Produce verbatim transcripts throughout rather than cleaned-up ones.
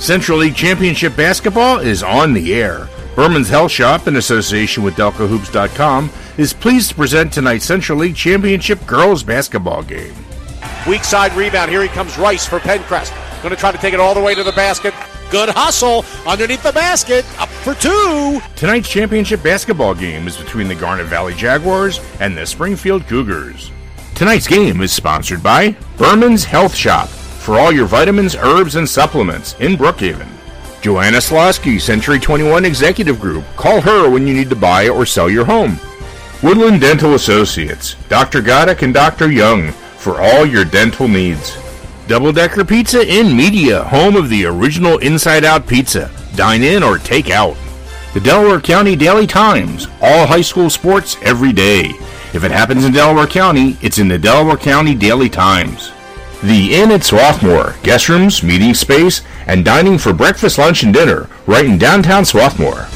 Central League Championship Basketball is on the air. Berman's Health Shop, in association with Delco Hoops dot com, is pleased to present tonight's Central League Championship Girls Basketball game. Weak side rebound. Here he comes, Rice for Pencrest. Going to try to take it all the way to the basket. Good hustle underneath the basket. Up for two. Tonight's championship basketball game is between the Garnet Valley Jaguars and the Springfield Cougars. Tonight's game is sponsored by Berman's Health Shop for all your vitamins, herbs, and supplements in Brookhaven. Joanna Slosky, Century twenty-one Executive Group. Call her when you need to buy or sell your home. Woodland Dental Associates, Doctor Goddick and Doctor Young, for all your dental needs. Double Decker Pizza in Media, home of the original Inside Out Pizza. Dine in or take out. The Delaware County Daily Times, all high school sports every day. If it happens in Delaware County, it's in the Delaware County Daily Times. The Inn at Swarthmore, guest rooms, meeting space, and dining for breakfast, lunch, and dinner, right in downtown Swarthmore.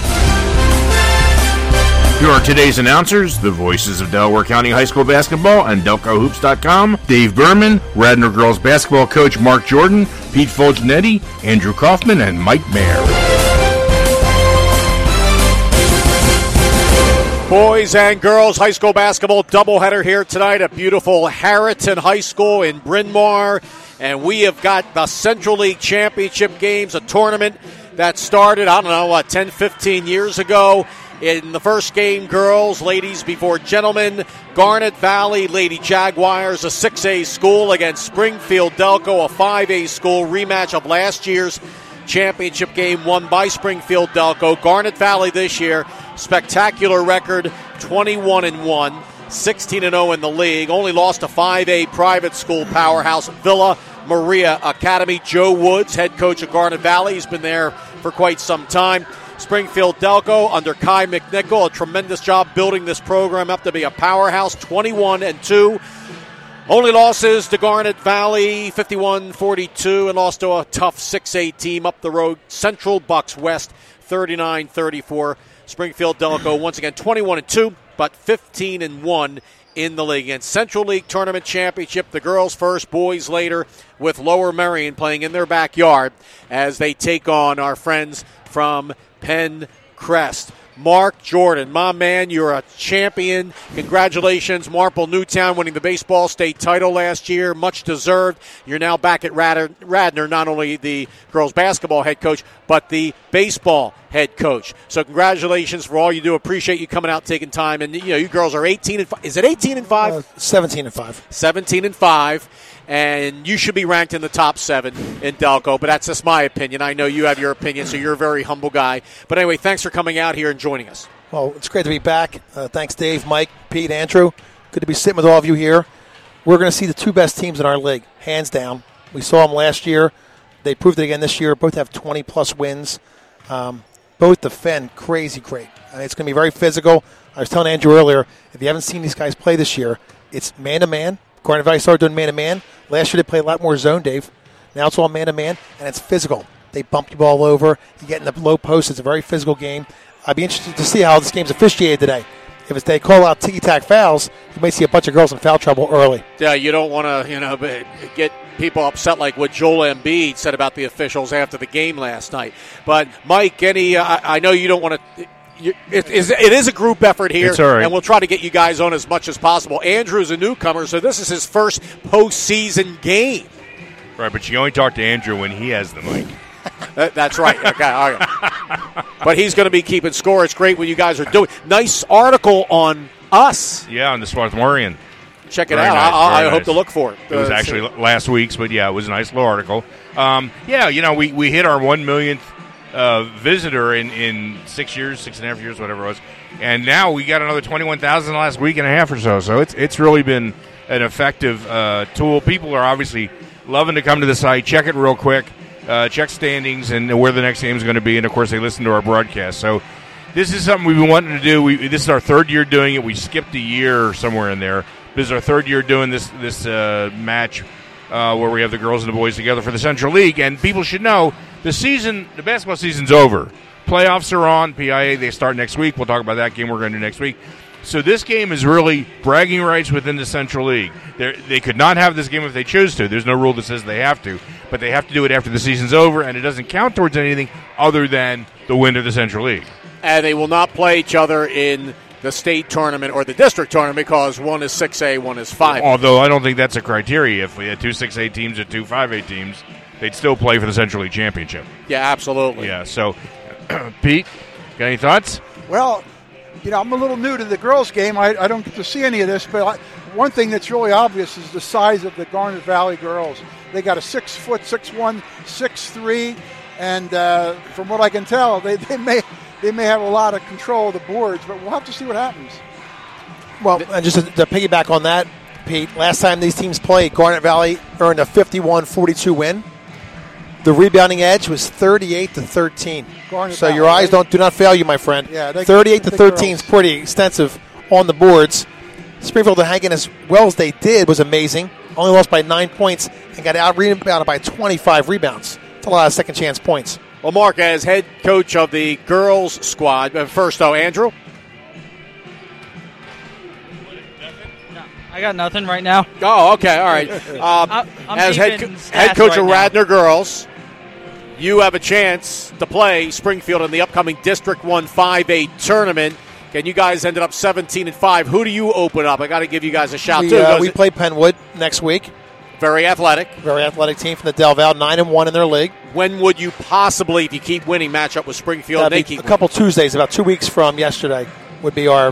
Here are today's announcers, the voices of Delaware County High School Basketball and Delco Hoops dot com, Dave Berman, Radnor Girls Basketball Coach Mark Jordan, Pete Fulgenetti, Andrew Kaufman, and Mike Mayer. Boys and girls high school basketball doubleheader here tonight at beautiful Harriton High School in Bryn Mawr. And we have got the Central League Championship games, a tournament that started, I don't know, what, ten, fifteen years ago. In the first game, girls, ladies before gentlemen, Garnet Valley Lady Jaguars, a six A school, against Springfield Delco, a five A school, rematch of last year's championship game won by Springfield Delco. Garnet Valley this year, spectacular record, twenty-one and one, sixteen and oh in the league, only lost to five A private school powerhouse Villa Maria Academy. Joe Woods, head coach of Garnet Valley, he's been there for quite some time. Springfield Delco under Kai McNichol, a tremendous job building this program up to be a powerhouse, twenty-one and two. Only losses to Garnet Valley, fifty-one forty-two, and lost to a tough six A team up the road, Central Bucks West, thirty-nine thirty-four. Springfield Delco once again twenty-one and two, but fifteen and one in the league. And Central League Tournament Championship, the girls first, boys later, with Lower Merion playing in their backyard as they take on our friends from Pencrest. Mark Jordan, my man, you're a champion. Congratulations, Marple Newtown winning the baseball state title last year, much deserved. You're now back at Radnor, not only the girls basketball head coach, but the baseball head coach. So congratulations for all you do. Appreciate you coming out, taking time. And you know, you girls are eighteen and five. Is it eighteen and five? Uh, seventeen and five. seventeen and five. And you should be ranked in the top seven in Delco, but that's just my opinion. I know you have your opinion, so you're a very humble guy. But anyway, thanks for coming out here and joining us. Well, it's great to be back. Uh, thanks, Dave, Mike, Pete, Andrew. Good to be sitting with all of you here. We're going to see the two best teams in our league, hands down. We saw them last year. They proved it again this year. Both have twenty-plus wins. Um, both defend crazy great. And it's going to be very physical. I was telling Andrew earlier, if you haven't seen these guys play this year, it's man-to-man. Garnet Valley started doing man-to-man. Last year they played a lot more zone, Dave. Now it's all man-to-man, and it's physical. They bump you ball over. You get in the low post. It's a very physical game. I'd be interested to see how this game's officiated today. If it's they call out ticky-tack fouls, you may see a bunch of girls in foul trouble early. Yeah, you don't want to, you know, get people upset like what Joel Embiid said about the officials after the game last night. But, Mike, any, uh, I know you don't want to – It is, it is a group effort here, right. And we'll try to get you guys on as much as possible. Andrew's a newcomer, so this is his first postseason game. Right, but you only talk to Andrew when he has the mic. that, that's right. Okay, all right. But he's going to be keeping score. It's great what you guys are doing. Nice article on us. Yeah, on the Swarthmorean. Check it Very out. Nice, I, I nice. hope to look for it. It was uh, actually so. last week's, but yeah, it was a nice little article. Um, yeah, you know, we, we hit our one millionth uh, visitor in, in six years, six and a half years, whatever it was. And now we got another twenty-one thousand the last week and a half or so. So it's it's really been an effective uh, tool. People are obviously loving to come to the site, check it real quick, uh, check standings and where the next game is going to be. And, of course, they listen to our broadcast. So this is something we've been wanting to do. We, this is our third year doing it. We skipped a year somewhere in there. This is our third year doing this, this uh, match uh, where we have the girls and the boys together for the Central League. And people should know the season, the basketball season's over. Playoffs are on. P I A, they start next week. We'll talk about that game we're going to do next week. So this game is really bragging rights within the Central League. They're, they could not have this game if they choose to. There's no rule that says they have to, but they have to do it after the season's over, and it doesn't count towards anything other than the win of the Central League. And they will not play each other in the state tournament or the district tournament because one is six A, one is five A. Although I don't think that's a criteria. If we had two six A teams or two five A teams, they'd still play for the Central League Championship. Yeah, absolutely. Yeah, so, Pete, got any thoughts? Well, you know, I'm a little new to the girls' game. I, I don't get to see any of this, but I, one thing that's really obvious is the size of the Garnet Valley girls. They got a six foot, six one, six three, and uh, from what I can tell, they, they may they may have a lot of control of the boards, but we'll have to see what happens. Well, and just to, to piggyback on that, Pete, last time these teams played, Garnet Valley earned a fifty-one forty-two win. The rebounding edge was thirty-eight to thirteen. Garnet So Valley, your eyes right? don't do not fail you, my friend. Yeah, they- thirty-eight to the thirteen is girls. pretty extensive on the boards. Springfield hanging as well as they did was amazing. Only lost by nine points and got out rebounded by twenty-five rebounds. That's a lot of second chance points. Well, Mark, as head coach of the girls squad, uh, first, though, Andrew? I got nothing right now. Oh, okay, all right. Um, I'm- I'm as head, keeping co- stats head coach right of now. Radnor girls, you have a chance to play Springfield in the upcoming District one five A tournament. And you guys ended up seventeen and five. Who do you open up? I got to give you guys a shout, We, too. uh, Those- we play Penwood next week. very athletic. Very athletic team from the Del Val, nine and one in their league. When would you possibly, if you keep winning, match up with Springfield? That'd They be keep a couple Tuesdays, about two weeks from yesterday, would be our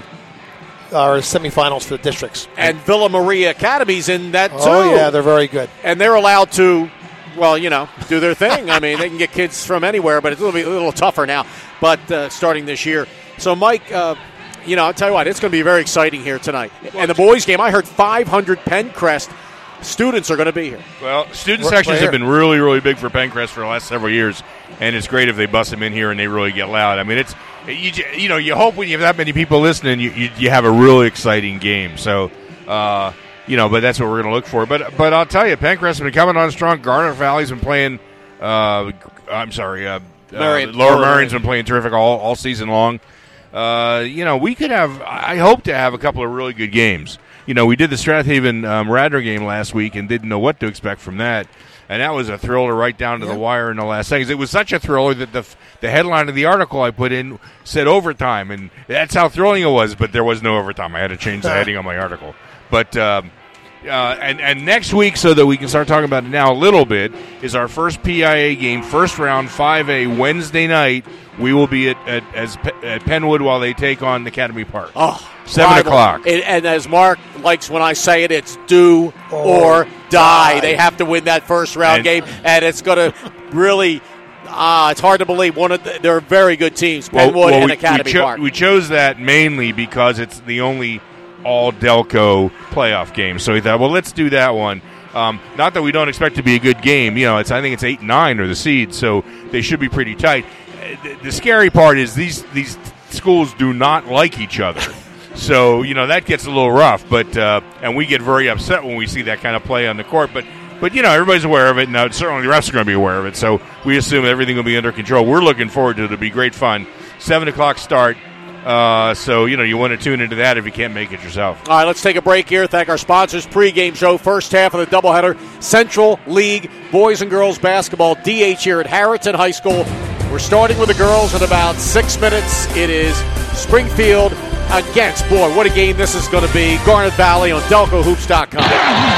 our semifinals for the districts. And Villa Maria Academy's in that, too. Oh yeah, they're very good. And they're allowed to, well, you know, do their thing. I mean, they can get kids from anywhere, but it's a little, bit, a little tougher now, but uh, starting this year. So, Mike, uh, you know, I'll tell you what, it's going to be very exciting here tonight. And the boys' game, I heard five hundred Pencrest students are going to be here. Well, student Right sections here. have been really, really big for Pencrest for the last several years, and it's great if they bust them in here and they really get loud. I mean, it's you, j- you know, you hope when you have that many people listening, you you, you have a really exciting game. So, uh, you know, but that's what we're going to look for. But but I'll tell you, Pencrest has been coming on strong. Garnet Valley's been playing. Uh, I'm sorry, uh, Marion. uh, Lower Lower Marion's Marion. been playing terrific all all season long. Uh, you know, we could have. I hope to have a couple of really good games. You know, we did the Strathaven um, Radnor game last week and didn't know what to expect from that, and that was a thriller right down to Yeah. the wire in the last seconds. It was such a thriller that the the headline of the article I put in said overtime, and that's how thrilling it was. But there was no overtime. I had to change the heading on my article. But um, uh, and and next week, so that we can start talking about it now a little bit, is our first P I A game, first round five A Wednesday night. We will be at at, as, at Penwood while they take on Academy Park. Oh, Seven rival. o'clock. And, and as Mark likes when I say it, it's do Or or die. die. They have to win that first round And- game, and it's going to really. Uh, it's hard to believe. One of the, they're very good teams, Penwood and we, Academy we, cho- Park. we chose that mainly because it's the only all Delco playoff game. So we thought, well, let's do that one. Um, not that we don't expect to be a good game. You know, it's I think it's eight and nine are the seeds, so they should be pretty tight. Uh, The, the scary part is these these schools do not like each other. So, you know, that gets a little rough, but uh, and we get very upset when we see that kind of play on the court. But, but you know, everybody's aware of it, and uh, certainly the refs are going to be aware of it. So we assume everything will be under control. We're looking forward to it. It'll be great fun. seven o'clock start. Uh, so, you know, you want to tune into that if you can't make it yourself. All right, let's take a break here. Thank our sponsors. Pre-game show, first half of the doubleheader. Central League Boys and Girls Basketball, D H here at Harrington High School. We're starting with the girls in about six minutes. It is Springfield against, boy, what a game this is going to be, Garnet Valley on Delco Hoops dot com.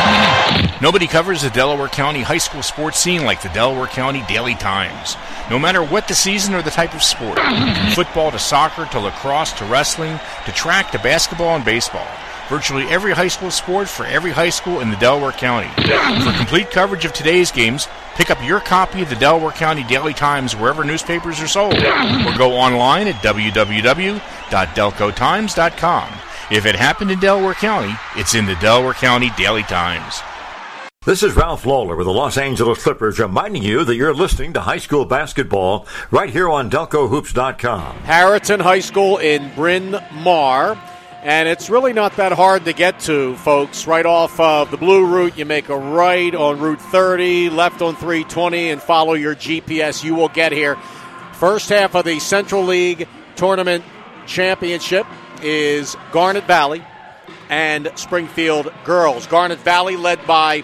Nobody covers the Delaware County high school sports scene like the Delaware County Daily Times. No matter what the season or the type of sport, from football to soccer to lacrosse to wrestling to track to basketball and baseball, virtually every high school sport for every high school in the Delaware County. For complete coverage of today's games, pick up your copy of the Delaware County Daily Times wherever newspapers are sold, or go online at w w w dot delco times dot com. If it happened in Delaware County, it's in the Delaware County Daily Times. This is Ralph Lawler with the Los Angeles Clippers reminding you that you're listening to high school basketball right here on Delco Hoops dot com. Harrington High School in Bryn Mawr. And it's really not that hard to get to, folks. Right off of the Blue Route, you make a right on Route thirty, left on three twenty, and follow your G P S. You will get here. First half of the Central League Tournament Championship. is Garnet Valley and Springfield girls. Garnet Valley led by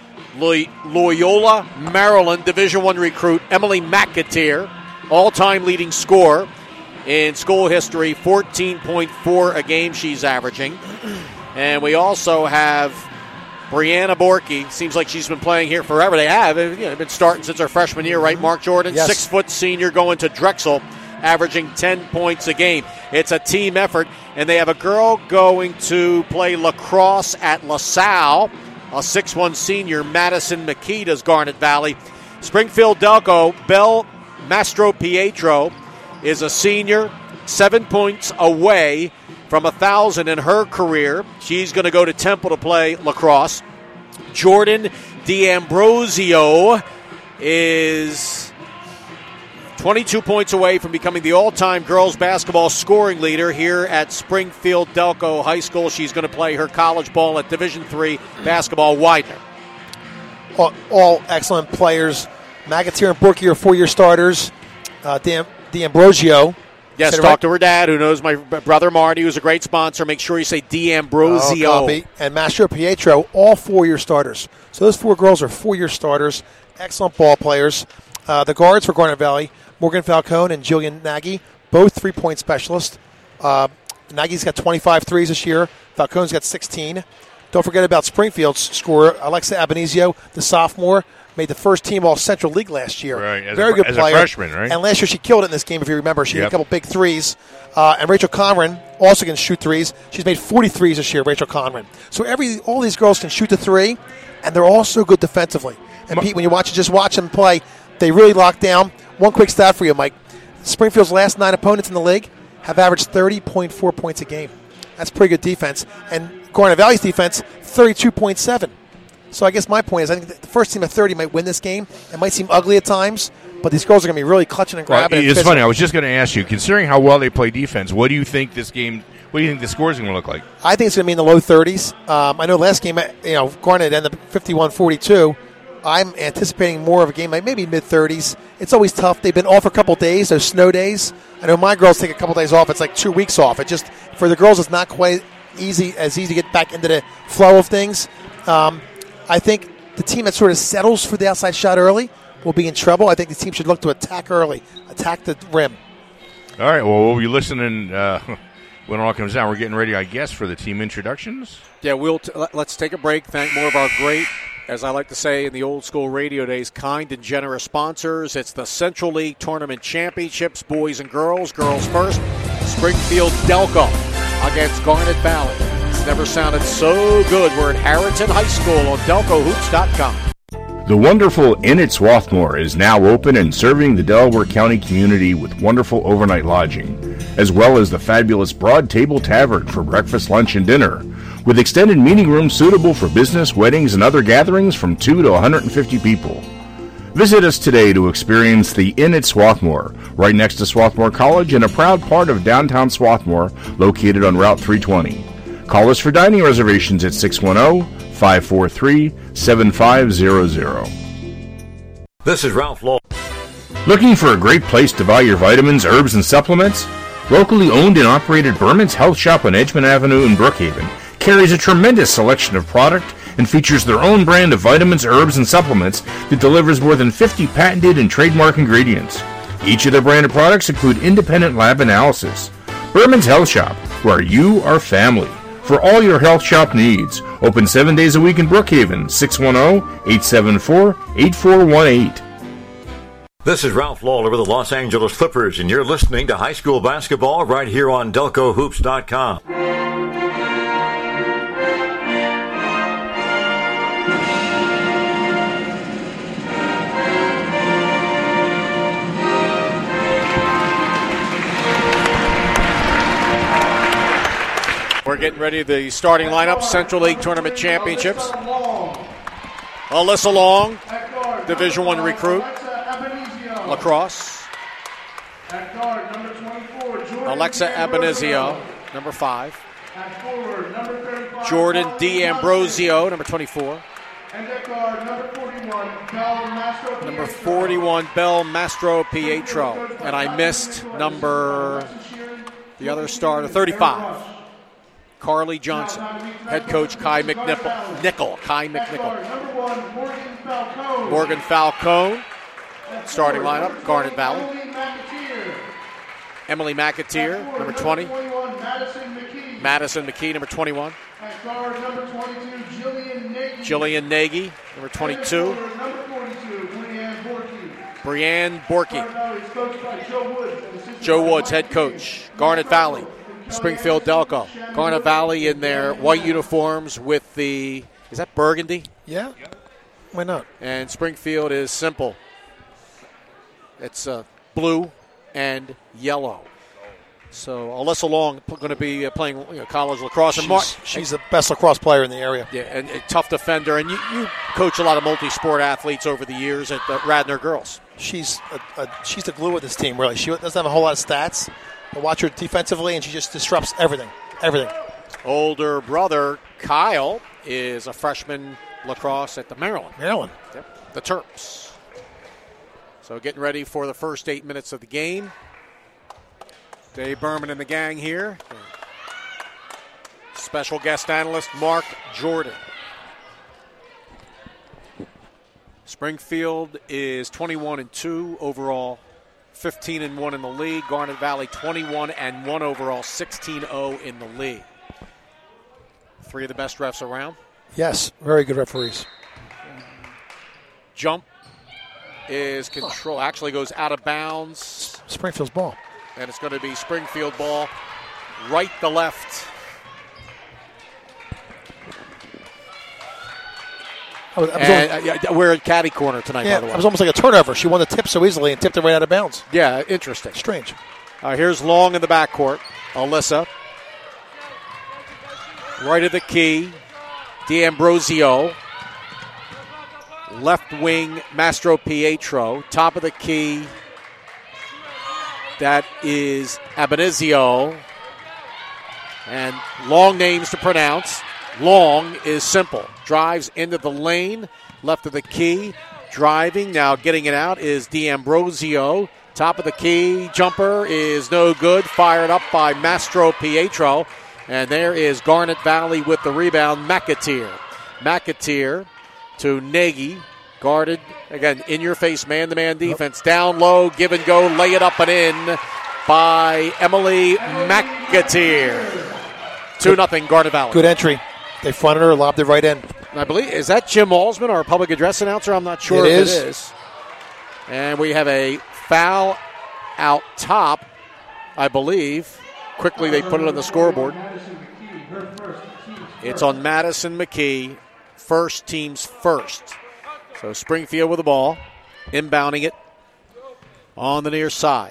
Loyola, Maryland, Division One recruit Emily McAteer, all-time leading scorer in school history, fourteen point four a game she's averaging. And we also have Brianna Borky. Seems like she's been playing here forever. They have. You know, been starting since her freshman year, right, Mark Jordan? Yes. Six-foot senior going to Drexel, averaging ten points a game. It's a team effort, and they have a girl going to play lacrosse at LaSalle, a six one senior, Madison McKeeta's Garnet Valley. Springfield Delco, Belle Mastro Pietro is a senior, seven points away from one thousand in her career. She's going to go to Temple to play lacrosse. Jordan D'Ambrosio is twenty-two points away from becoming the all-time girls basketball scoring leader here at Springfield Delco High School. She's going to play her college ball at Division three basketball Widener. All, all excellent players. McAteer and Borky are four-year starters. Uh, D'Am- D'Ambrosio. Yes, talk right? to her dad, who knows my brother Marty, who's a great sponsor. Make sure you say D'Ambrosio. Oh, copy. And Mastro Pietro, all four-year starters. So those four girls are four-year starters. Excellent ball players. Uh, the guards for Garnet Valley, Morgan Falcone and Jillian Nagy, both three-point specialists. Uh, Nagy's got twenty-five threes this year. Falcone's got sixteen. Don't forget about Springfield's scorer, Alexa Abanizio, the sophomore, made the first team All-Central League last year. Right, as Very a, good as player. a freshman, right? And last year she killed it in this game, if you remember. She yep. had a couple big threes. Uh, and Rachel Conran also can shoot threes. She's made forty threes this year, Rachel Conran. So every all these girls can shoot the three, and they're all so good defensively. And Pete, when you watch just watch them play, they really lock down. One quick stat for you, Mike. Springfield's last nine opponents in the league have averaged thirty point four points a game. That's pretty good defense. And Garnet Valley's defense, thirty-two point seven. So I guess my point is I think the first team at thirty might win this game. It might seem ugly at times, but these girls are going to be really clutching and grabbing. Well, it's funny. I was just going to ask you, considering how well they play defense, what do you think this game, what do you think the score is going to look like? I think it's going to be in the low thirties. Um, I know last game, you know, Garnet ended up fifty-one forty-two. I'm anticipating more of a game, like maybe mid-thirties. It's always tough. They've been off for a couple days, those snow days. I know my girls take a couple days off. It's like two weeks off. It just, for the girls, it's not quite easy as easy to get back into the flow of things. Um, I think the team that sort of settles for the outside shot early will be in trouble. I think the team should look to attack early, attack the rim. All right, well, we'll be listening uh, when it all comes down. We're getting ready, I guess, for the team introductions. Yeah, we'll t- let's take a break. Thank more of our great, as I like to say in the old school radio days, kind and generous sponsors. It's the Central League Tournament Championships, boys and girls. Girls first, Springfield Delco against Garnet Valley. It's never sounded so good. We're at Harrington High School on Delco Hoops dot com. The wonderful Inn at Swarthmore is now open and serving the Delaware County community with wonderful overnight lodging, as well as the fabulous Broad Table Tavern for breakfast, lunch, and dinner, with extended meeting rooms suitable for business, weddings, and other gatherings from two to one hundred fifty people. Visit us today to experience the Inn at Swarthmore, right next to Swarthmore College and a proud part of downtown Swarthmore, located on Route three twenty. Call us for dining reservations at six one zero, five four three, seven five zero zero. This is Ralph Lawler. Looking for a great place to buy your vitamins, herbs, and supplements? Locally owned and operated Berman's Health Shop on Edgemont Avenue in Brookhaven carries a tremendous selection of product and features their own brand of vitamins, herbs, and supplements that delivers more than fifty patented and trademark ingredients. Each of their branded products include independent lab analysis. Berman's Health Shop, where you are family. For all your health shop needs, open seven days a week in Brookhaven, six one zero, eight seven four, eight four one eight. This is Ralph Lawler with the Los Angeles Clippers, and you're listening to high school basketball right here on Delco Hoops dot com. We're getting ready to the starting lineup, Central League Tournament Championships. Alyssa Long, Division One recruit, lacrosse. Alexa Abanizio, number five. Jordan D'Ambrosio, number twenty-four. Number forty-one, Belle Mastro Pietro. And I missed number The other starter, thirty-five. Carly Johnson. Head coach Kai McNichol. Nickel, Kai McNichol. Morgan Falcone. Starting lineup, Garnet Valley. Emily McAteer, number twenty. Madison McKee, number twenty-one. Jillian Nagy, number twenty-two. Brianne Borky. Joe Woods, head coach. Garnet Valley. Springfield Delco. Garnet Valley in their white uniforms with the, is that burgundy? Yeah. Why not? And Springfield is simple. It's uh, blue and yellow. So Alyssa Long going to be uh, playing you know, college lacrosse. She's, and Mar- she's the best lacrosse player in the area. Yeah, and a tough defender. And you, you coach a lot of multi-sport athletes over the years at the Radnor Girls. She's a, a, she's the glue of this team, really. She doesn't have a whole lot of stats. But watch her defensively, and she just disrupts everything. Everything. Older brother Kyle is a freshman lacrosse at the Maryland. Maryland. Yep, the Terps. So getting ready for the first eight minutes of the game. Dave Berman and the gang here. Special guest analyst Mark Jordan. Springfield is twenty-one and two overall, fifteen and one in the league. Garnet Valley twenty-one and one overall, sixteen and oh in the league. Three of the best refs around. Yes, very good referees. Jump is control. Actually goes out of bounds. Springfield's ball. And it's going to be Springfield ball, right to left. I was, I was and, almost, uh, yeah, we're at caddy corner tonight, yeah, by the way. it was almost like a turnover. She won the tip so easily and tipped it right out of bounds. Yeah, interesting. Strange. Uh, here's Long in the backcourt. Alyssa. Right of the key. D'Ambrosio. Left wing, Mastro Pietro. Top of the key. That is Abanizio. And long names to pronounce. Long is simple. Drives into the lane. Left of the key. Driving. Now getting it out is D'Ambrosio. Top of the key. Jumper is no good. Fired up by Mastro Pietro. And there is Garnet Valley with the rebound. McAteer. McAteer to Nagy. Guarded, again, in-your-face man-to-man defense. Down low, give and go, lay it up and in by Emily McAteer. two nothing Garnet Valley. Good entry. They fronted her, lobbed it right in. I believe, is that Jim Alsman, our public address announcer? I'm not sure it if is. it is. And we have a foul out top, I believe. Quickly, they put it on the scoreboard. It's on Madison McKee, first team's first. So Springfield with the ball, inbounding it on the near side.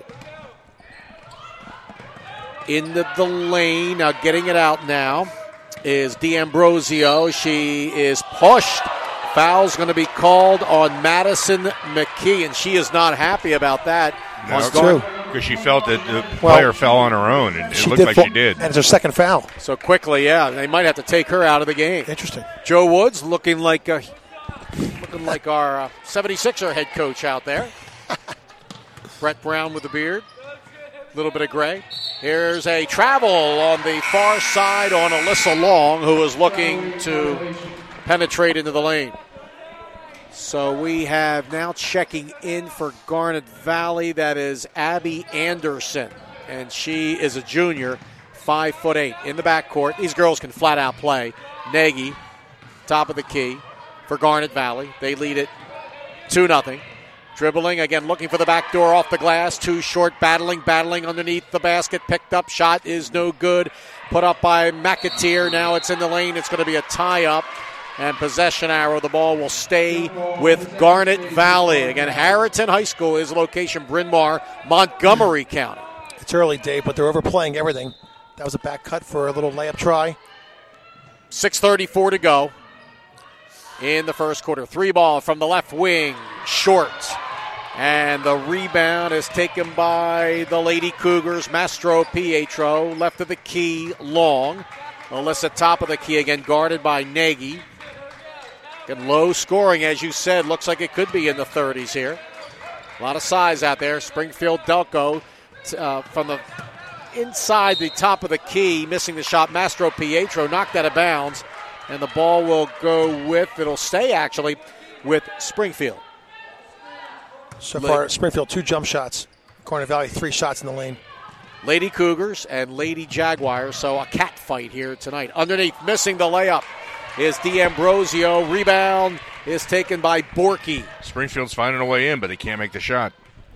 Into the lane, now getting it out now is D'Ambrosio. She is pushed. Foul's going to be called on Madison McKee, and she is not happy about that. No, true. because she felt that the Well, player fell on her own, and it She looked did like fall- she did. And it's her second foul. So quickly, yeah, they might have to take her out of the game. Interesting. Joe Woods looking like a, looking like our uh, seventy-sixer head coach out there. Brett Brown with the beard, a little bit of gray. Here's a travel on the far side on Alyssa Long, who is looking to penetrate into the lane. So we have now checking in for Garnet Valley. That is Abby Anderson, and she is a junior, five foot eight in the backcourt. These girls can flat out play. Nagy, top of the key for Garnet Valley. They lead it two nothing. Dribbling, again, looking for the back door off the glass. Too short, battling, battling underneath the basket. Picked up, shot is no good. Put up by McAteer. Now it's in the lane. It's going to be a tie-up. And possession arrow. The ball will stay with Garnet Valley. Again, Harriton High School is location Bryn Mawr, Montgomery County. It's early, Dave, but they're overplaying everything. That was a back cut for a little layup try. six thirty-four to go in the first quarter. Three ball from the left wing, short. And the rebound is taken by the Lady Cougars, Mastro Pietro. Left of the key, Long. Alyssa top of the key again, guarded by Nagy. Again, low scoring, as you said. Looks like it could be in the thirties here. A lot of size out there. Springfield Delco uh, from the inside the top of the key, missing the shot. Mastro Pietro knocked out of bounds, and the ball will go with, it'll stay actually, with Springfield. So far, Springfield, two jump shots. Garnet Valley, three shots in the lane. Lady Cougars and Lady Jaguars, so a cat fight here tonight. Underneath, missing the layup is D'Ambrosio. Rebound is taken by Borky. Springfield's finding a way in, but they can't make the shot.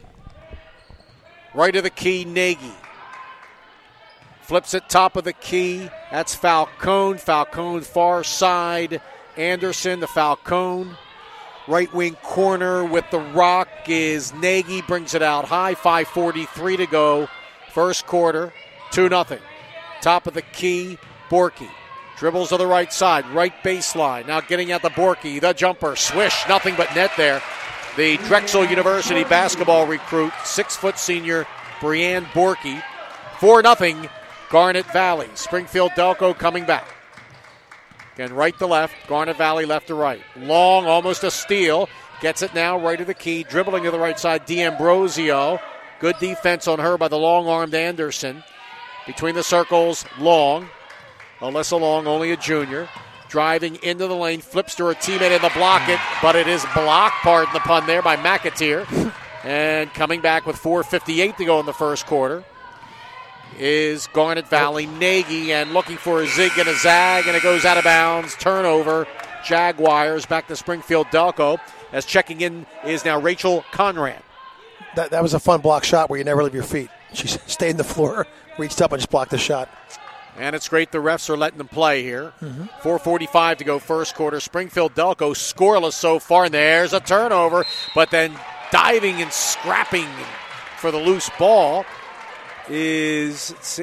Right of the key, Nagy. Flips it top of the key. That's Falcone. Falcone far side. Anderson to Falcone. Right wing corner with the rock is Nagy. Brings it out high. five forty-three to go. First quarter. two nothing. Top of the key, Borky. Dribbles to the right side. Right baseline. Now getting at the Borky. The jumper. Swish. Nothing but net there. The Drexel University basketball recruit, six-foot senior Brianne Borky. four nothing. Garnet Valley. Springfield Delco coming back. Again, right to left. Garnet Valley left to right. Long, almost a steal. Gets it now right to the key. Dribbling to the right side, D'Ambrosio. Good defense on her by the long-armed Anderson. Between the circles, Long. Alyssa Long, only a junior. Driving into the lane, flips to her teammate in the block it, but it is blocked, pardon the pun there, by McAteer. And coming back with four fifty-eight to go in the first quarter is Garnet Valley. Nagy, and looking for a zig and a zag, and it goes out of bounds. Turnover. Jaguars back to Springfield Delco, as checking in is now Rachel Conrad. That that was a fun block shot where you never leave your feet. She stayed in the floor, reached up, and just blocked the shot. And it's great the refs are letting them play here. Mm-hmm. four forty-five to go first quarter. Springfield Delco scoreless so far, and there's a turnover, but then diving and scrapping for the loose ball is... The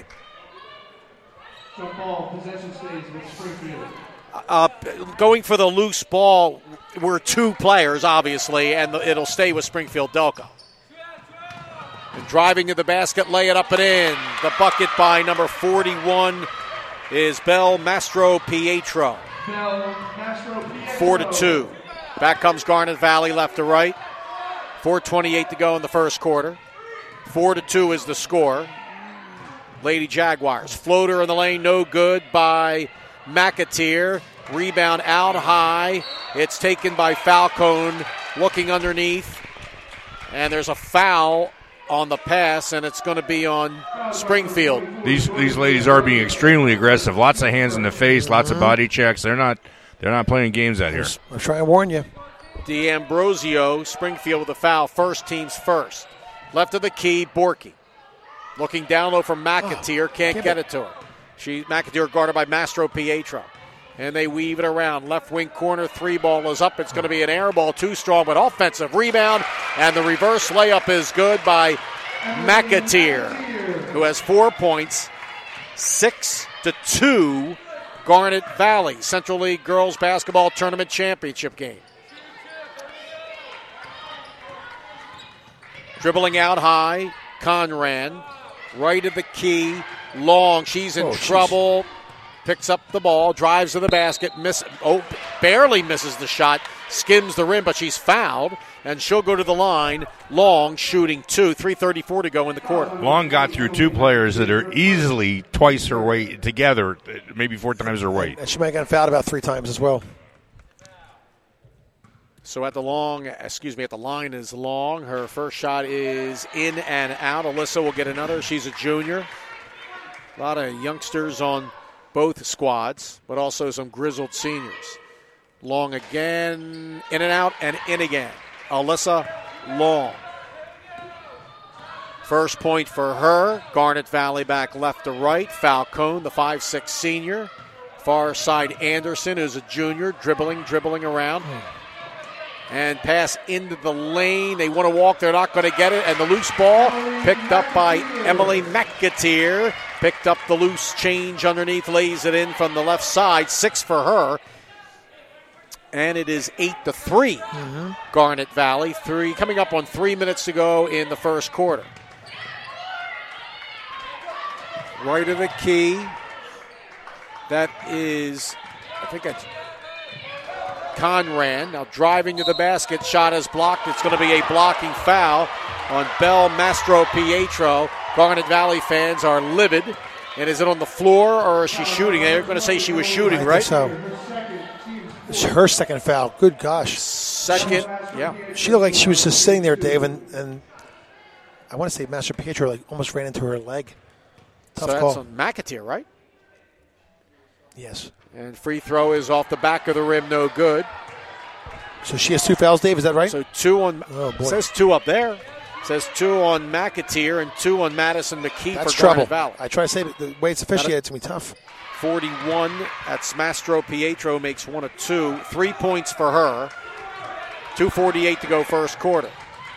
ball, possession stays with Springfield. Uh, going for the loose ball were two players, obviously, and it'll stay with Springfield Delco. And driving to the basket, lay it up and in. The bucket by number forty-one is Belle Mastro Pietro. Belle Mastro Pietro. Four to two. Back comes Garnet Valley, left to right. four twenty-eight to go in the first quarter. Four to two is the score. Lady Jaguars. Floater in the lane, no good by McAteer. Rebound out high. It's taken by Falcone, looking underneath. And there's a foul on the pass, and it's going to be on Springfield. These these ladies are being extremely aggressive. Lots of hands in the face, lots mm-hmm. of body checks. They're not they're not playing games out here. I'm trying to warn you. D'Ambrosio, Springfield with a foul. First team's first. Left of the key, Borky. Looking down low for McAteer. Can't get it to her. She McAteer guarded by Mastro Pietro. And they weave it around. Left wing corner, three ball is up. It's going to be an air ball, too strong, but offensive rebound. And the reverse layup is good by McAteer, who has four points. Six to two, Garnet Valley, Central League Girls Basketball Tournament Championship game. Dribbling out high, Conrad. Right of the key, Long. She's in oh, trouble. Geez. Picks up the ball, drives to the basket, miss, oh, barely misses the shot, skims the rim, but she's fouled, and she'll go to the line. Long shooting two, three thirty-four to go in the quarter. Long got through two players that are easily twice her weight together, maybe four times her weight. And she might have gotten fouled about three times as well. So at the long, excuse me, at the line is Long. Her first shot is in and out. Alyssa will get another. She's a junior. A lot of youngsters on both squads, but also some grizzled seniors. Long again, in and out, and in again. Alyssa Long. First point for her. Garnet Valley back left to right. Falcone, the five six senior. Far side Anderson, who's a junior, dribbling, dribbling around. And pass into the lane. They want to walk. They're not going to get it. And the loose ball picked up by Emily McAteer. Picked up the loose change underneath. Lays it in from the left side. Six for her. And it is eight to three. Mm-hmm. Garnet Valley. Three coming up on three minutes to go in the first quarter. Right of the key. That is, I think that's Conrad. Now driving to the basket. Shot is blocked. It's going to be a blocking foul on Belle Mastro Pietro. Garnet Valley fans are livid. And is it on the floor or is she shooting? They're going to say she was shooting, I right? think so. It's her second foul. Good gosh. Second, yeah. She looked like she was just sitting there, Dave, and, and I want to say Master Pietro like almost ran into her leg. Tough so that's call. on McAteer, right? Yes. And free throw is off the back of the rim, no good. So she has two fouls, Dave, is that right? So two on, oh, boy. says two up there. Says two on McAteer and two on Madison McKee That's for trouble. Garnet Valley. I try to say it, the way it's officiated, it's going to be tough. forty-one at Mastro Pietro makes one of two. Three points for her. two forty-eight to go first quarter.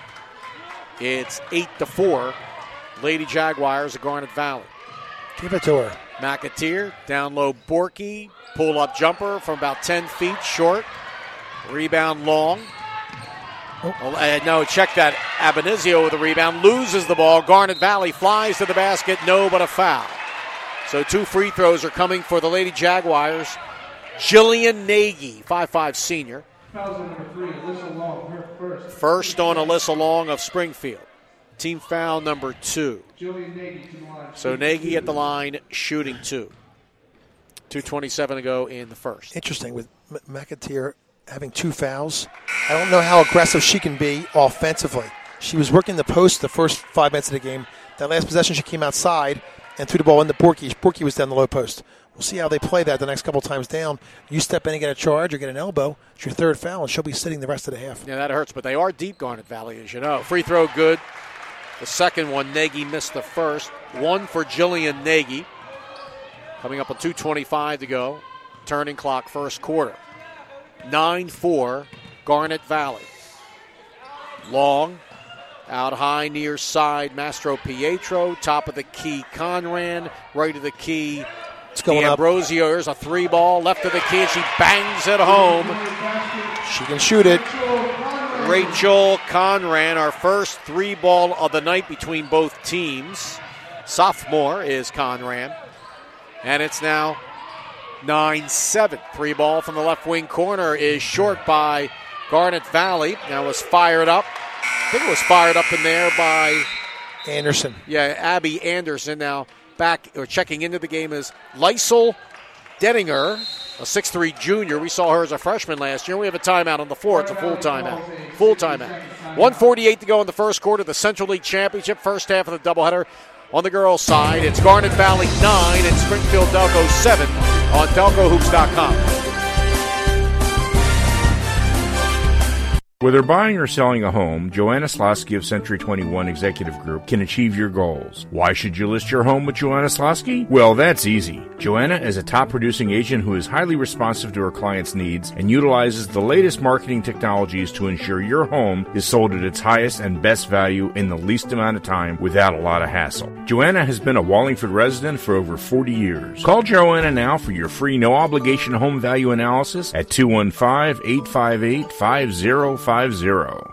It's eight to four. Lady Jaguars of Garnet Valley. Give it to her. McAteer, down low Borky. Pull-up jumper from about ten feet short. Rebound long. Oh. Uh, no, check that. Abanizio with the rebound. Loses the ball. Garnet Valley flies to the basket. No, but a foul. So two free throws are coming for the Lady Jaguars. Jillian Nagy, five five senior. Fouls on number three, Alyssa Long, her first. First on Alyssa Long of Springfield. Team foul number two. Jillian Nagy to the line. So Nagy at the line, shooting two. two twenty-seven to go in the first. Interesting with M- McAteer having two fouls. I don't know how aggressive she can be offensively. She was working the post the first five minutes of the game. That last possession, she came outside and threw the ball into Borky. Borky was down the low post. We'll see how they play that the next couple times down. You step in and get a charge or get an elbow. It's your third foul, and she'll be sitting the rest of the half. Yeah, that hurts, but they are deep, Garnet Valley, as you know. Free throw good. The second one, Nagy missed the first. One for Jillian Nagy. Coming up on two twenty-five to go. Turning clock first quarter. nine four, Garnet Valley. Long, out high near side, Mastro Pietro. Top of the key, Conran. Right of the key, It's going D'Ambrosio. up. Here's a three ball. Left of the key, and she bangs it home. She can shoot it. Rachel Conran, our first three ball of the night between both teams. Sophomore is Conran. And it's now nine seven. Three ball from the left wing corner is short by Garnet Valley. Now was fired up. I think it was fired up in there by Anderson. Yeah, Abby Anderson. Now back or checking into the game is Lysel Dettinger, a six three junior. We saw her as a freshman last year. We have a timeout on the floor. It's a full timeout. Full timeout. one forty-eight to go in the first quarter. The Central League Championship, first half of the doubleheader. On the girls' side, it's Garnet Valley nine and Springfield Delco seven on Delco Hoops dot com. Whether buying or selling a home, Joanna Slosky of Century twenty-one Executive Group can achieve your goals. Why should you list your home with Joanna Slosky? Well, that's easy. Joanna is a top producing agent who is highly responsive to her clients' needs and utilizes the latest marketing technologies to ensure your home is sold at its highest and best value in the least amount of time without a lot of hassle. Joanna has been a Wallingford resident for over forty years. Call Joanna now for your free no-obligation home value analysis at two one five, eight five eight, five zero five zero.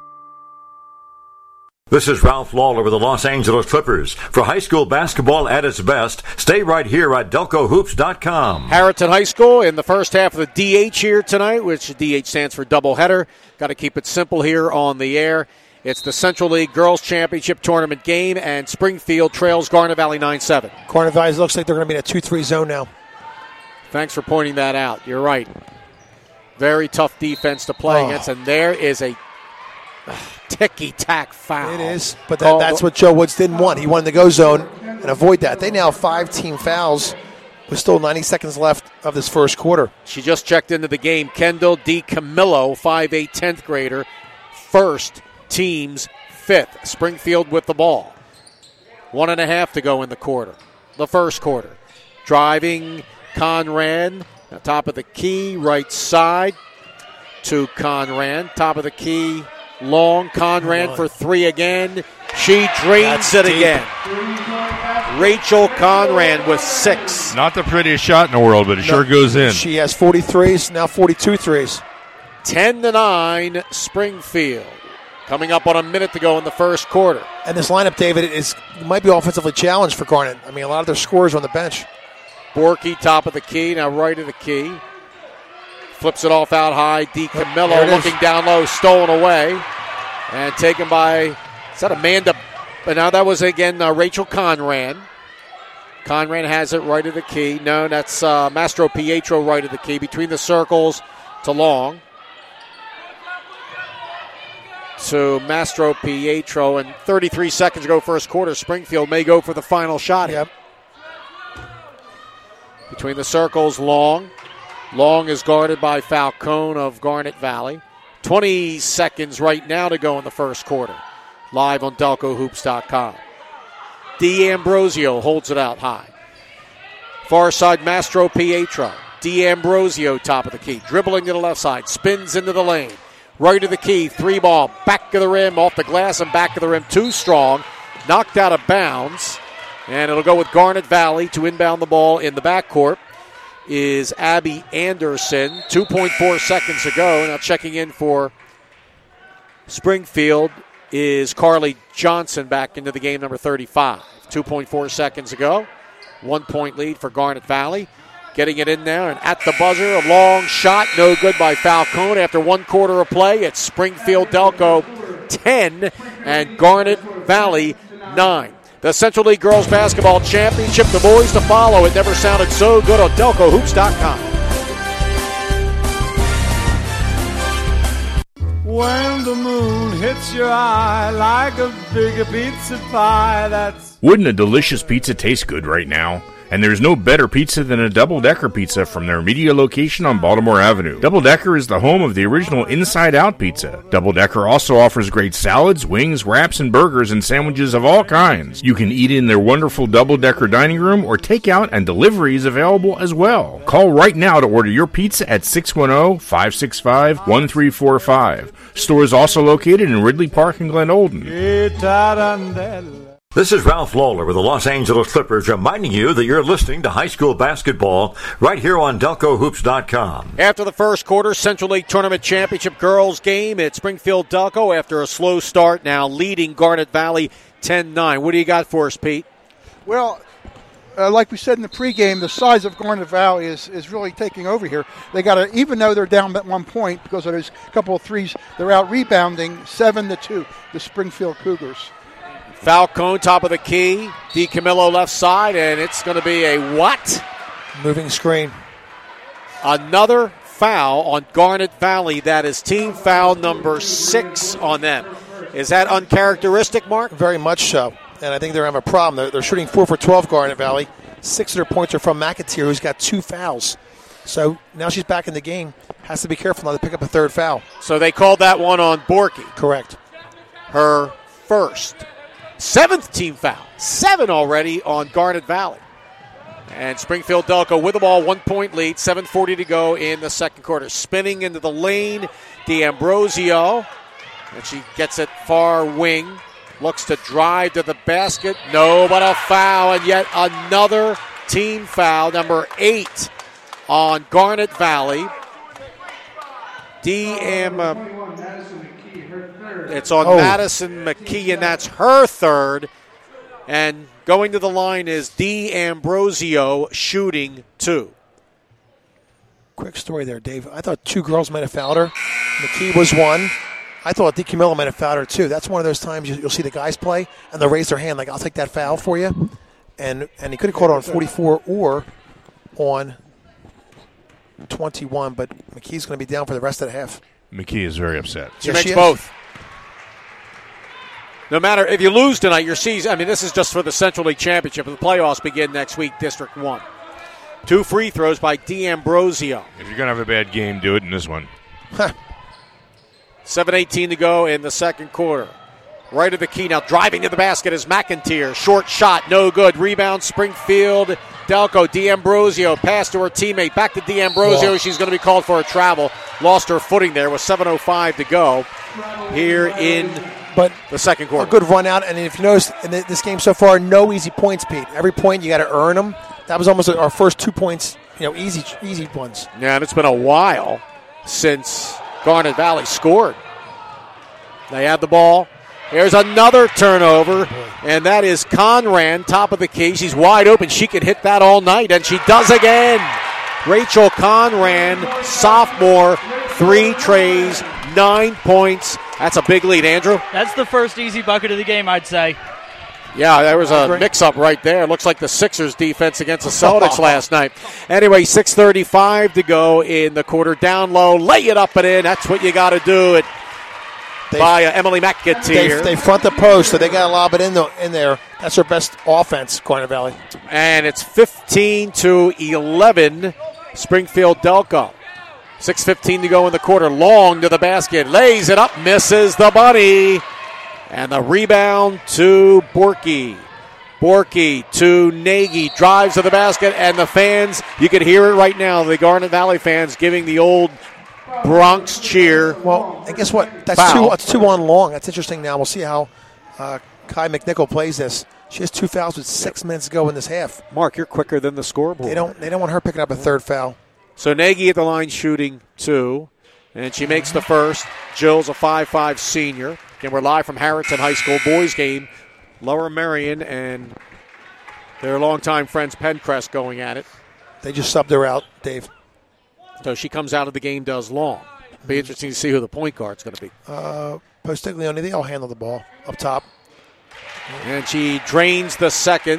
This is Ralph Lawler with the Los Angeles Clippers. For high school basketball at its best, stay right here at Delco Hoops dot com. Harriton High School in the first half of the D H here tonight, which D H stands for doubleheader. Got to keep it simple here on the air. It's the Central League Girls Championship Tournament game, and Springfield trails Garnet Valley nine seven. Garnet Valley looks like they're going to be in a two three zone now. Thanks for pointing that out. You're right. Very tough defense to play Oh. against, and there is a uh, ticky-tack foul. It is, but that, Called- that's what Joe Woods didn't want. He wanted to go zone and avoid that. They now have five team fouls with still ninety seconds left of this first quarter. She just checked into the game. Kendall D. Camillo, five eight tenth grader, first, team's fifth. Springfield with the ball. One and a half to go in the quarter, the first quarter. Driving Conran, at top of the key, right side to Conran. Top of the key, long. Conran for three again. She drains That's it deep. again. Rachel Conran with six. Not the prettiest shot in the world, but it sure goes in. She has forty-threes, now forty-two threes. ten to nine, Springfield. Coming up on a minute to go in the first quarter. And this lineup, David, is might be offensively challenged for Garnet. I mean, a lot of their scorers are on the bench. Borky, top of the key, now right of the key. Flips it off out high. D. Camillo there it is. looking down low, stolen away. And taken by, is that Amanda but now that was, again, uh, Rachel Conran. Conran has it right of the key. No, that's uh, Mastro Pietro right of the key. Between the circles to Long. To Mastro Pietro. And thirty-three seconds ago, first quarter, Springfield may go for the final shot. Yep. Between the circles, Long. Long is guarded by Falcone of Garnet Valley. twenty seconds right now to go in the first quarter. Live on Delco Hoops dot com. D'Ambrosio holds it out high. Far side, Mastro Pietro. D'Ambrosio, top of the key. Dribbling to the left side. Spins into the lane. Right of the key. Three ball. Back of the rim. Off the glass and back of the rim. Too strong. Knocked out of bounds. And it'll go with Garnet Valley to inbound the ball in the backcourt. Is Abby Anderson. two point four seconds to go. Now checking in for Springfield is Carly Johnson back into the game, number thirty-five. two point four seconds ago. One-point lead for Garnet Valley. Getting it in there, and at the buzzer, a long shot, no good by Falcone. After one quarter of play, it's Springfield Delco ten and Garnet Valley nine. The Central League Girls Basketball Championship, the boys to follow. It never sounded so good on Delco Hoops dot com. When the moon hits your eye like a big pizza pie, that's... Wouldn't a delicious pizza taste good right now? And there's no better pizza than a Double Decker pizza from their media location on Baltimore Avenue. Double Decker is the home of the original Inside Out pizza. Double Decker also offers great salads, wings, wraps, and burgers and sandwiches of all kinds. You can eat in their wonderful Double Decker dining room or take out, and delivery is available as well. Call right now to order your pizza at six one zero, five six five, one three four five. Store is also located in Ridley Park and Glen Olden. This is Ralph Lawler with the Los Angeles Clippers, reminding you that you're listening to high school basketball right here on Delco Hoops dot com. After the first quarter, Central League Tournament Championship girls game at Springfield Delco after a slow start, now leading Garnet Valley ten nine. What do you got for us, Pete? Well, uh, like we said in the pregame, the size of Garnet Valley is, is really taking over here. They got to, even though they're down at one point because of those couple of threes, they're out rebounding seven to two, the Springfield Cougars. Falcone, top of the key. DiCamillo left side, and it's going to be a what? Moving screen. Another foul on Garnet Valley. That is team foul number six on them. Is that uncharacteristic, Mark? Very much so. And I think they're having a problem. They're, they're shooting four for twelve, Garnet Valley. Six of their points are from McAteer, who's got two fouls. So now she's back in the game. Has to be careful not to pick up a third foul. So they called that one on Borky. Correct. Her first. Seventh team foul. Seven already on Garnet Valley. And Springfield Delco with the ball, one-point lead, seven forty to go in the second quarter. Spinning into the lane, D'Ambrosio. And she gets it far wing. Looks to drive to the basket. No, but a foul. And yet another team foul, number eight on Garnet Valley. D'Am... It's on oh. Madison McKee, and that's her third. And going to the line is D'Ambrosio shooting two. Quick story there, Dave. I thought two girls might have fouled her. McKee was one. I thought DiCamillo might have fouled her too. That's one of those times you'll see the guys play, and they'll raise their hand like, I'll take that foul for you. And and he could have called it on forty-four or on twenty-one, but McKee's going to be down for the rest of the half. McKee is very upset. She yes, makes she both. No matter if you lose tonight, your season, I mean, this is just for the Central League Championship. The playoffs begin next week, District one. Two free throws by D'Ambrosio. If you're going to have a bad game, do it in this one. seven eighteen to go in the second quarter. Right of the key now, driving to the basket is McIntyre. Short shot, no good. Rebound, Springfield Delco. D'Ambrosio pass to her teammate. Back to D'Ambrosio. Whoa. She's going to be called for a travel. Lost her footing there with seven oh five to go here in but the second quarter. A good run out. And if you notice in this game so far, no easy points, Pete. Every point you got to earn them. That was almost our first two points, you know, easy easy ones. Yeah, and it's been a while since Garnet Valley scored. They have the ball. There's another turnover, and that is Conran, top of the key. She's wide open. She can hit that all night, and she does again. Rachel Conran, sophomore, three trays, nine points. That's a big lead, Andrew. That's the first easy bucket of the game, I'd say. Yeah, there was a mix-up right there. It looks like the Sixers' defense against the Celtics last night. Anyway, six thirty-five to go in the quarter. Down low, lay it up and in. That's what you got to do it They, by uh, Emily McAteer. They, they front the post, so they got to lob it in, the, in there. That's their best offense, Garnet Valley. And it's fifteen to eleven, Springfield Delco. six fifteen to go in the quarter. Long to the basket. Lays it up, misses the bunny. And the rebound to Borky. Borky to Nagy. Drives to the basket, and the fans, you can hear it right now, the Garnet Valley fans giving the old Bronx cheer. Well, and guess what? That's Foul. two, it's two on long. That's interesting now. We'll see how uh, Kai McNichol plays this. She has two fouls with six minutes to go in this half. Mark, you're quicker than the scoreboard. They don't, they don't want her picking up a third foul. So Nagy at the line shooting two, and she makes the first. Jill's a five five senior. Again, we're live from Harrington High School boys game. Lower Merion and their longtime friends Pencrest going at it. They just subbed her out, Dave. So she comes out of the game, does long. Be interesting to see who the point guard's going to be. Uh, Postiglione, they all handle the ball up top. And she drains the second.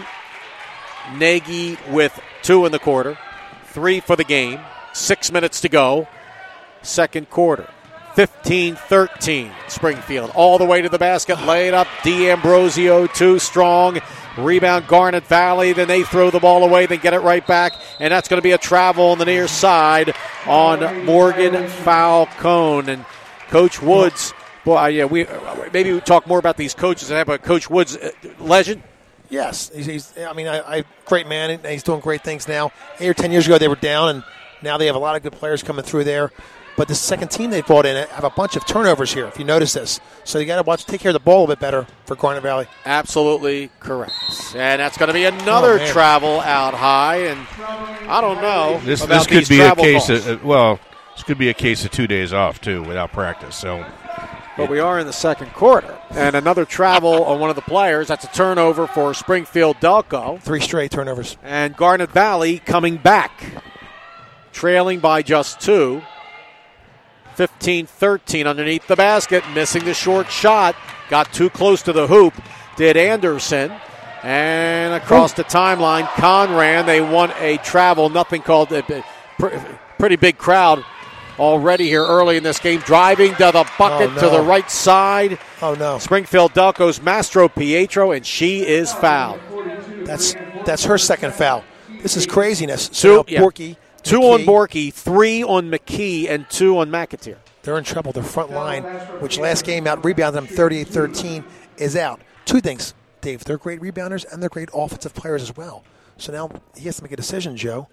Nagy with two in the quarter. Three for the game. Six minutes to go. Second quarter. fifteen thirteen, Springfield. All the way to the basket. Lay it up. D'Ambrosio, too strong. Rebound, Garnet Valley. Then they throw the ball away. Then get it right back. And that's going to be a travel on the near side on Morgan Falcone. And Coach Woods, boy, yeah, we maybe we talk more about these coaches. But Coach Woods, uh, legend. Yes, he's, he's I mean, I, I great man. and He's doing great things now. Eight or ten years ago, they were down, and now they have a lot of good players coming through there. But the second team they brought in have a bunch of turnovers here, if you notice this. So you got to watch, take care of the ball a bit better for Garnet Valley. Absolutely correct. And that's going to be another oh, travel out high. And I don't know This about this could these be a travel case. calls. Of, well, this could be a case of two days off too, without practice. So, But we are in the second quarter. And another travel on one of the players. That's a turnover for Springfield Delco. Three straight turnovers. And Garnet Valley coming back, trailing by just two. fifteen thirteen underneath the basket, missing the short shot. Got too close to the hoop, did Anderson. And across the timeline, Conran, they won a travel, nothing called a pretty big crowd already here early in this game. Driving to the bucket Oh, no. to the right side. Oh, no. Springfield Delco's Mastro Pietro, and she is fouled. That's that's her second foul. This is craziness. Two, So now yeah. Borky, Two McKee, on Borky, three on McKee, and two on McAteer. They're in trouble. Their front line, which last game out rebounded them thirty-eight thirteen, is out. Two things, Dave. They're great rebounders, and they're great offensive players as well. So now he has to make a decision, Joe.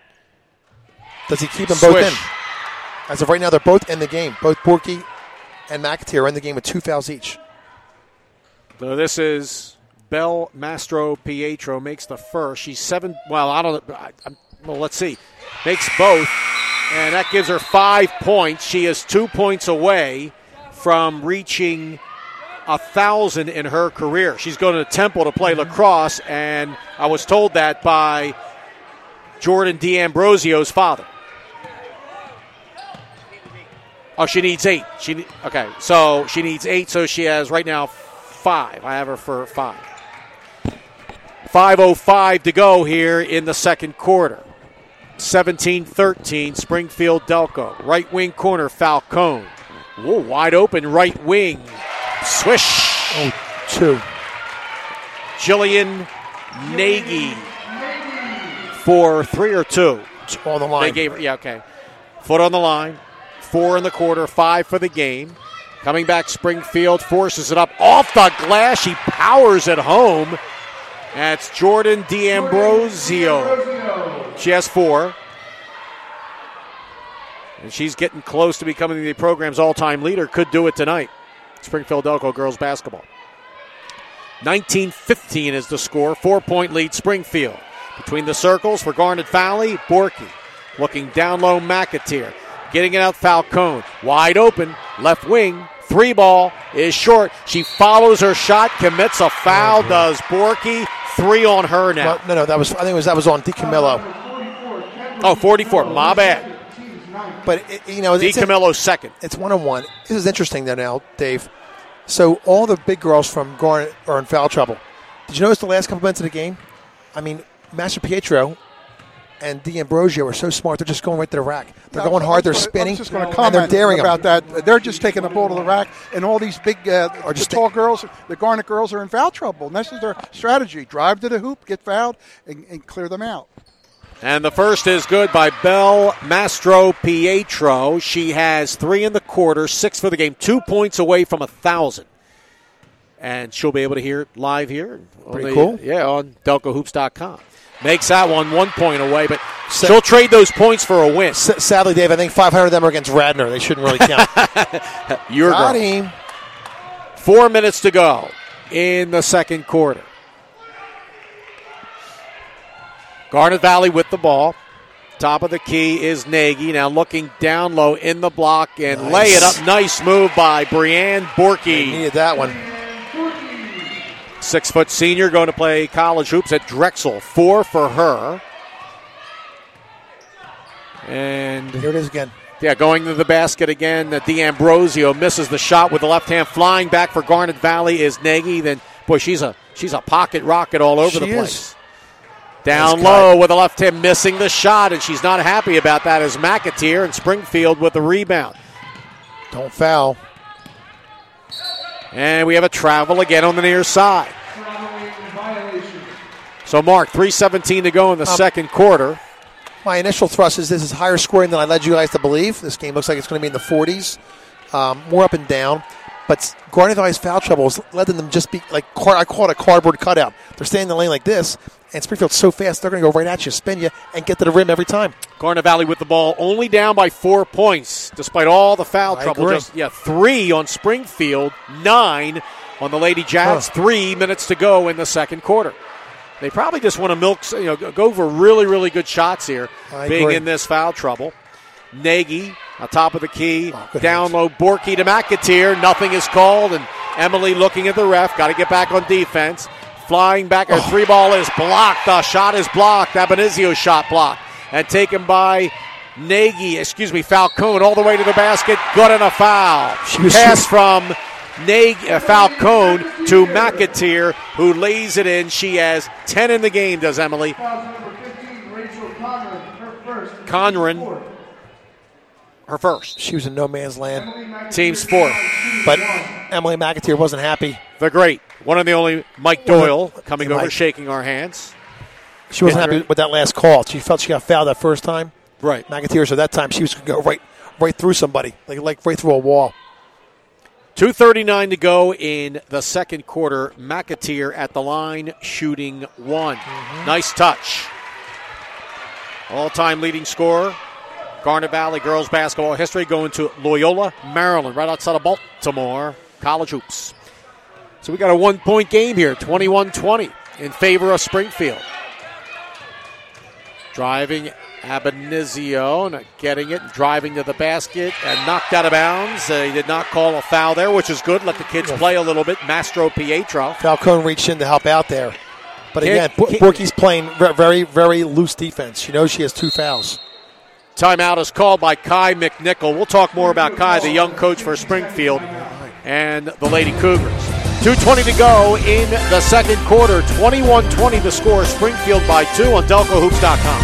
Does he keep them both Swish. in? As of right now, they're both in the game. Both Borky and McAteer are in the game with two fouls each. So this is Belle Mastro Pietro makes the first. She's seven. Well, I don't. I, I'm, well, let's see. Makes both, and that gives her five points. She is two points away from reaching a thousand in her career. She's going to Temple to play lacrosse, and I was told that by Jordan D'Ambrosio's father. Oh, she needs eight. She ne- okay, so she needs eight. So she has right now five. I have her for five. five oh five to go here in the second quarter. seventeen thirteen, Springfield Delco. Right wing corner, Falcone. Whoa, wide open right wing. Swish. Oh, two. Jillian Nagy for three or two. On the line. They gave her, yeah, okay. Foot on the line. Four in the quarter, five for the game. Coming back, Springfield forces it up off the glass. She powers it home. That's Jordan D'Ambrosio. She has four. And she's getting close to becoming the program's all-time leader. Could do it tonight. Springfield Delco girls basketball. nineteen fifteen is the score. Four-point lead, Springfield. Between the circles for Garnet Valley, Borky. Looking down low, McAteer. Getting it out, Falcone. Wide open, left wing. Three ball is short. She follows her shot, commits a foul, oh, does Borky. Three on her now. Well, no, no, that was I think it was that was on DiCamillo. Oh, forty-four, my bad. But it, you know, DiCamillo second. It's one on one. This is interesting though now, Dave. So all the big girls from Garnet are in foul trouble. Did you notice the last couple minutes of the game? I mean, Master Pietro and D'Ambrosio are so smart. They're just going right to the rack. They're going hard. They're spinning. I'm just going to and they're comment daring about them. that. They're just taking the ball to the rack, and all these big, uh, Or the just tall girls, the Garnet girls, are in foul trouble. And this is their strategy: drive to the hoop, get fouled, and, and clear them out. And the first is good by Belle Mastro Pietro. She has three in the quarter, six for the game, two points away from a thousand. And she'll be able to hear it live here. Pretty on the, cool. Yeah, on Delco Hoops dot com. Makes that one one point away, but she'll trade those points for a win. S- sadly, Dave, I think five hundred of them are against Radnor. They shouldn't really count. Your Got girl. him. Four minutes to go in the second quarter. Garnet Valley with the ball. Top of the key is Nagy. Now looking down low in the block and Nice. lay it up. Nice move by Brianne Borky. Needed that one. Six-foot senior going to play college hoops at Drexel. Four for her. And Here it is again. yeah, going to the basket again. Uh, D'Ambrosio misses the shot with the left hand. Flying back for Garnet Valley is Nagy. Then, boy, she's a she's a pocket rocket all over She the place. is. Down Nice low cut. with the left hand, missing the shot, and she's not happy about that as McAteer and Springfield with the rebound. Don't foul. And we have a travel again on the near side. So, Mark, three seventeen to go in the Um, second quarter. My initial thrust is this is higher scoring than I led you guys to believe. This game looks like it's going to be in the forties, um, more up and down. But Garnet Valley's foul trouble has led them to just be like, car- I call it a cardboard cutout. They're staying in the lane like this, and Springfield's so fast, they're going to go right at you, spin you, and get to the rim every time. Garnet Valley with the ball, only down by four points, despite all the foul I trouble. agree. Just yeah, three on Springfield, nine on the Lady Jacks. Huh. Three minutes to go in the second quarter. They probably just want to milk, you know, go for really, really good shots here, I being agree. in this foul trouble. Nagy on top of the key, Oh, good down hands. low, Borky to McAteer. Nothing is called, and Emily looking at the ref. Got to get back on defense. Flying back, her Oh. three ball is blocked. The shot is blocked. Abanizio shot blocked and taken by Nagy. Excuse me, Falcone all the way to the basket. Good and a foul. She was Pass shooting- from Nagy, uh, Falcone to McAteer, who lays it in. She has ten in the game. Does Emily Foul number fifteen, Rachel Conran, her first. Conran? Her first. She was in no man's land. Team's fourth. But Emily McAteer wasn't happy. The great, one and the only Mike Doyle coming Yeah, over, Mike. shaking our hands. She wasn't Yeah. happy with that last call. She felt she got fouled that first time. Right. McAteer, so that time she was going to go right right through somebody, like like right through a wall. two thirty-nine to go in the second quarter. McAteer at the line, shooting one. Mm-hmm. Nice touch. All-time leading scorer, Garnet Valley girls basketball history, going to Loyola, Maryland, right outside of Baltimore, college hoops. So we got a one-point game here, twenty-one twenty, in favor of Springfield. Driving Abanizio, not getting it, driving to the basket, and knocked out of bounds. Uh, he did not call a foul there, which is good. Let the kids play a little bit. Mastro Pietro. Falcone reached in to help out there. But Can't- again, Bo- can't- Borky's playing ve- very, very loose defense. She knows she has two fouls. Timeout is called by Kai McNichol. We'll talk more about Kai, the young coach for Springfield and the Lady Cougars. two twenty to go in the second quarter. twenty-one twenty the score. Springfield by two on Delco Hoops dot com.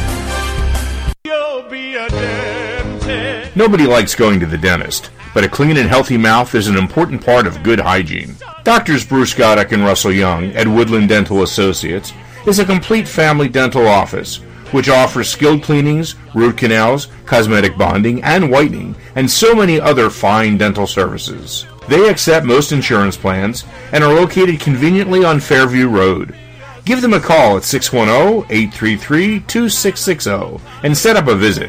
Nobody likes going to the dentist, but a clean and healthy mouth is an important part of good hygiene. Doctors Bruce Goddick and Russell Young at Woodland Dental Associates is a complete family dental office which offers skilled cleanings, root canals, cosmetic bonding, and whitening, and so many other fine dental services. They accept most insurance plans and are located conveniently on Fairview Road. Give them a call at six one zero, eight three three, two six six zero and set up a visit.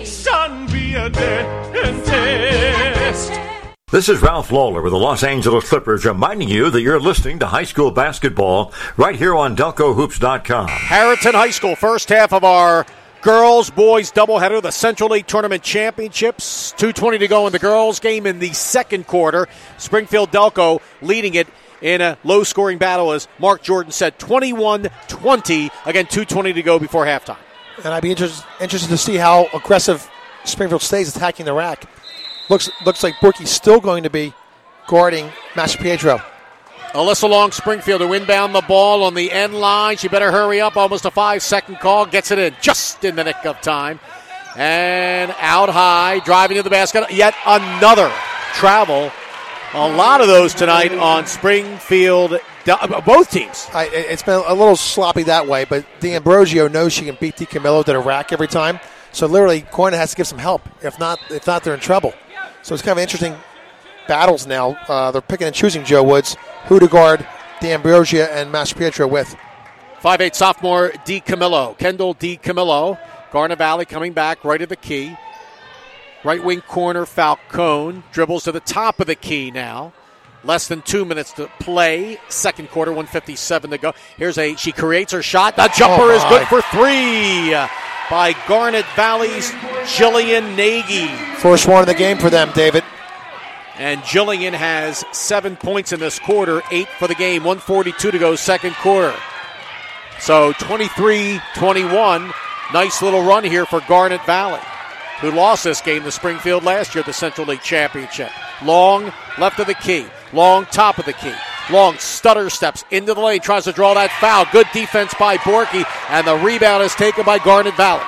This is Ralph Lawler with the Los Angeles Clippers reminding you that you're listening to high school basketball right here on Delco Hoops dot com. Harrington High School, first half of our girls boys doubleheader, the Central League Tournament Championships. two twenty to go in the girls game in the second quarter. Springfield Delco leading it in a low-scoring battle, as Mark Jordan said, twenty-one twenty. Again, two twenty to go before halftime. And I'd be interested interested to see how aggressive Springfield stays attacking the rack. Looks looks like Borky's still going to be guarding Master Pietro. Alyssa Long Springfield to inbound the ball on the end line. She better hurry up. Almost a five-second call. Gets it in just in the nick of time. And out high, driving to the basket. Yet another travel. A lot of those tonight on Springfield, both teams. I, it's been a little sloppy that way, but D'Ambrosio knows she can beat DiCamillo to the rack every time. So literally, Corner has to give some help. If not, if not, they're in trouble. So it's kind of interesting battles now. Uh, they're picking and choosing Joe Woods, who to guard D'Ambrosio and Mastropietro with. five eight sophomore DiCamillo, Kendall DiCamillo. Garnet Valley coming back right at the key. Right wing corner, Falcone dribbles to the top of the key now. Less than two minutes to play. Second quarter, one fifty-seven to go. Here's a, she creates her shot. The jumper oh is good for three by Garnet Valley's Jillian Nagy. First one of the game for them, David. And Jillian has seven points in this quarter, eight for the game, one forty-two to go, second quarter. So twenty-three twenty-one, nice little run here for Garnet Valley, who lost this game to Springfield last year at the Central League Championship. Long left of the key. Long top of the key. Long stutter steps into the lane, tries to draw that foul. Good defense by Borky, and the rebound is taken by Garnet Valley.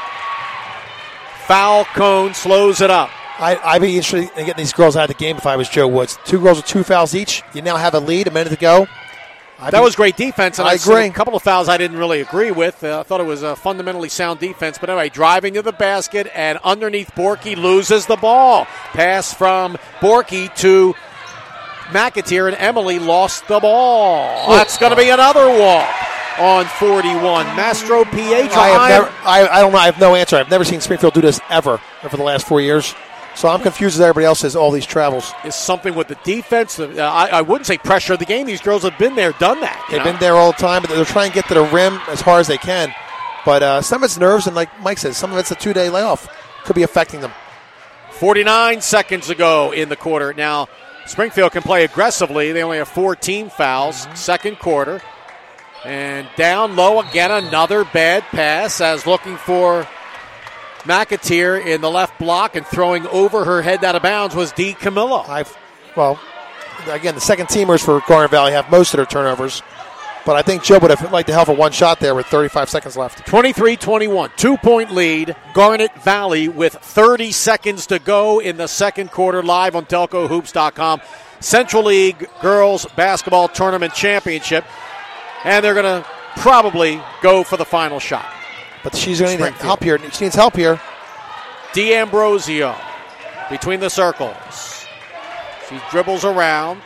Falcone slows it up. I, I'd be interested in getting these girls out of the game if I was Joe Woods. Two girls with two fouls each. You now have a lead, a minute to go. I'd that be, was great defense, and I, I agree. A couple of fouls I didn't really agree with. Uh, I thought it was a fundamentally sound defense. But anyway, driving to the basket, and underneath Borky loses the ball. Pass from Borky to McAteer, and Emily lost the ball. That's going to be another walk on forty-one. Mastropietro. I have never, I, I don't know. I have no answer. I've never seen Springfield do this ever for the last four years. So I'm confused as everybody else has all these travels. Is something with the defense. Uh, I, I wouldn't say pressure of the game. These girls have been there, done that. They've know? been there all the time, but they're trying to get to the rim as hard as they can. But uh, some of it's nerves, and like Mike says, some of it's a two-day layoff. Could be affecting them. forty-nine seconds to go in the quarter. Now, Springfield can play aggressively. They only have four team fouls. Mm-hmm. Second quarter. And down low again, another bad pass as looking for McAteer in the left block, and throwing over her head out of bounds was DiCamillo. I've, well, again, the second teamers for Garnet Valley have most of their turnovers. But I think Joe would have liked to have a one shot there with thirty-five seconds left. twenty-three twenty-one, two-point lead. Garnet Valley with thirty seconds to go in the second quarter, live on Delco Hoops dot com. Central League Girls Basketball Tournament Championship. And they're going to probably go for the final shot. But she's going to need help here. She needs help here. D'Ambrosio between the circles. She dribbles around.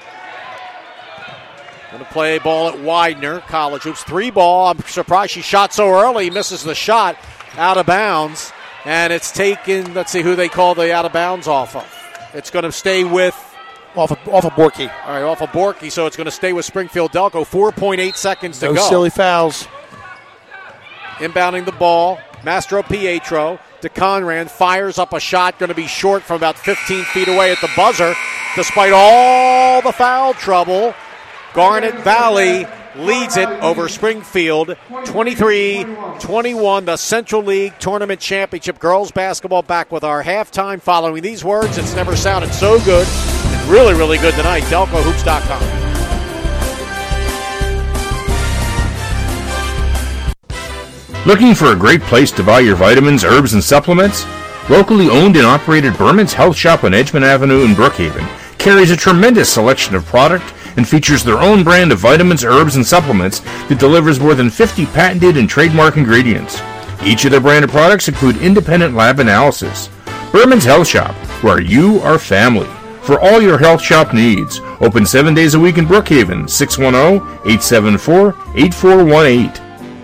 Going to play ball at Widener. College hoops. Three ball. I'm surprised she shot so early. Misses the shot out of bounds. And it's taken, let's see who they call the out of bounds off of. It's going to stay with. Off of, off of Borky. All right, off of Borky. So it's going to stay with Springfield Delco. four point eight seconds to no go. No silly fouls. Inbounding the ball, Mastropietro to Conran, fires up a shot, going to be short from about fifteen feet away at the buzzer. Despite all the foul trouble, Garnet Valley leads it over Springfield, twenty-three twenty-one, the Central League Tournament Championship. Girls basketball back with our halftime following these words. It's never sounded so good. And really, really good tonight. Delco Hoops dot com. Looking for a great place to buy your vitamins, herbs, and supplements? Locally owned and operated Berman's Health Shop on Edgemont Avenue in Brookhaven carries a tremendous selection of product and features their own brand of vitamins, herbs, and supplements that delivers more than fifty patented and trademark ingredients. Each of their branded products include independent lab analysis. Berman's Health Shop, where you are family. For all your health shop needs, open seven days a week in Brookhaven, six one zero, eight seven four, eight four one eight.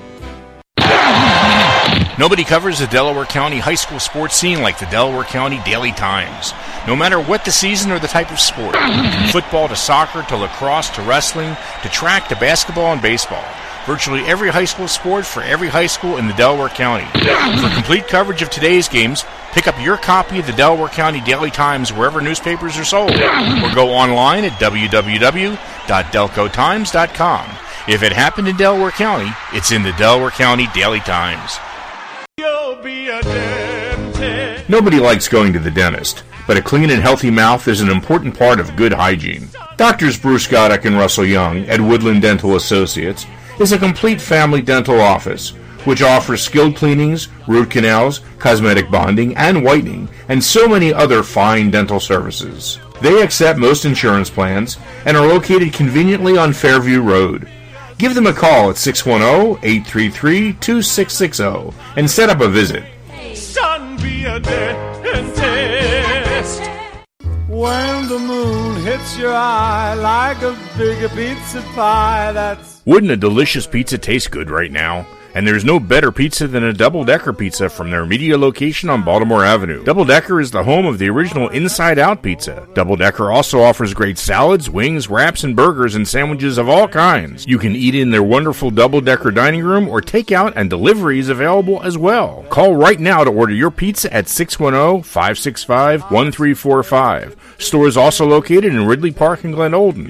Nobody covers the Delaware County high school sports scene like the Delaware County Daily Times. No matter what the season or the type of sport, from football to soccer to lacrosse to wrestling to track to basketball and baseball, virtually every high school sport for every high school in the Delaware County. For complete coverage of today's games, pick up your copy of the Delaware County Daily Times wherever newspapers are sold, or go online at w w w dot delco times dot com. If it happened in Delaware County, it's in the Delaware County Daily Times. Nobody likes going to the dentist, but a clean and healthy mouth is an important part of good hygiene. Doctors Bruce Goddick and Russell Young at Woodland Dental Associates is a complete family dental office which offers skilled cleanings, root canals, cosmetic bonding, and whitening, and so many other fine dental services. They accept most insurance plans and are located conveniently on Fairview Road. Give them a call at six one zero, eight three three, two six six zero and set up a visit. Son, be a dentist. When the moon hits your eye like a big pizza pie, that's... Wouldn't a delicious pizza taste good right now? And there's no better pizza than a Double Decker pizza from their media location on Baltimore Avenue. Double Decker is the home of the original Inside Out pizza. Double Decker also offers great salads, wings, wraps, and burgers and sandwiches of all kinds. You can eat in their wonderful Double Decker dining room or take out, and delivery is available as well. Call right now to order your pizza at six one zero, five six five, one three four five. Store is also located in Ridley Park and Glen Olden.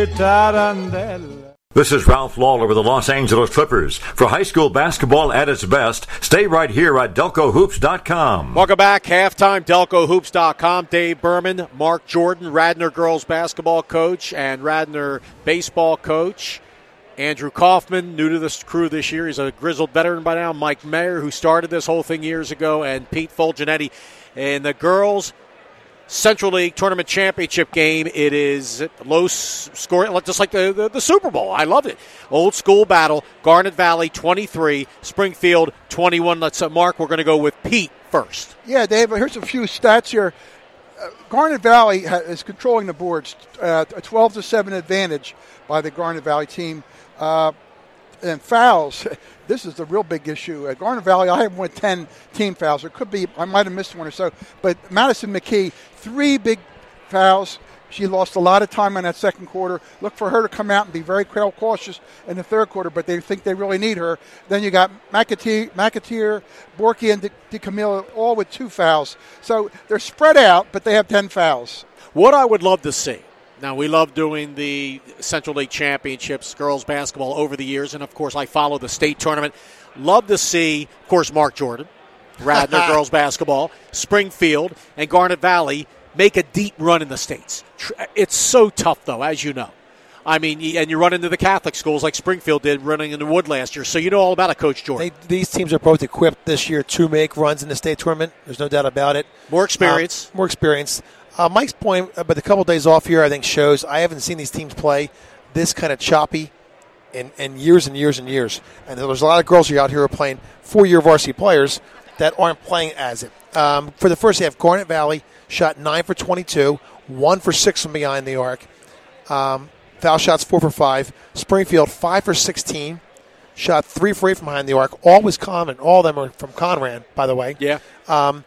This is Ralph Lawler with the Los Angeles Clippers. For high school basketball at its best, stay right here at Delco Hoops dot com. Welcome back. Halftime, Delco Hoops dot com. Dave Berman, Mark Jordan, Radnor girls basketball coach and Radnor baseball coach. Andrew Kaufman, new to this crew this year. He's a grizzled veteran by now. Mike Mayer, who started this whole thing years ago, and Pete Fulgenetti. And the girls' Central League Tournament Championship game. It is low scoring, just like the, the, the Super Bowl. I love it. Old school battle. Garnet Valley twenty-three, Springfield twenty-one. Let's uh, Mark, we're going to go with Pete first. Yeah, Dave, here's a few stats here. Uh, Garnet Valley ha- is controlling the boards. Uh, a twelve to seven advantage by the Garnet Valley team. Uh, and fouls. This is the real big issue. At Garnet Valley, I have won ten team fouls. It could be, I might have missed one or so. But Madison McKee, three big fouls. She lost a lot of time in that second quarter. Look for her to come out and be very cautious in the third quarter, but they think they really need her. Then you got McAteer, McAteer Borky, and DeCamille all with two fouls. So they're spread out, but they have ten fouls. What I would love to see. Now, we love doing the Central League Championships, girls basketball over the years, and, of course, I follow the state tournament. Love to see, of course, Mark Jordan, Radnor girls basketball, Springfield, and Garnet Valley make a deep run in the States. It's so tough, though, as you know. I mean, and you run into the Catholic schools like Springfield did running into Wood last year, so you know all about it, Coach Jordan. They, these teams are both equipped this year to make runs in the state tournament. There's no doubt about it. More experience. Uh, more experience. Uh, Mike's point about the couple of days off here, I think, shows I haven't seen these teams play this kind of choppy in, in years and years and years. And there's a lot of girls who are out here who are playing four-year varsity players that aren't playing as it. Um, for the first half, Garnet Valley shot nine for twenty-two, one for six from behind the arc. Um, foul shots four for five. Springfield five for sixteen, shot three for eight from behind the arc. All was common. All of them are from Conran, by the way. Yeah. Um,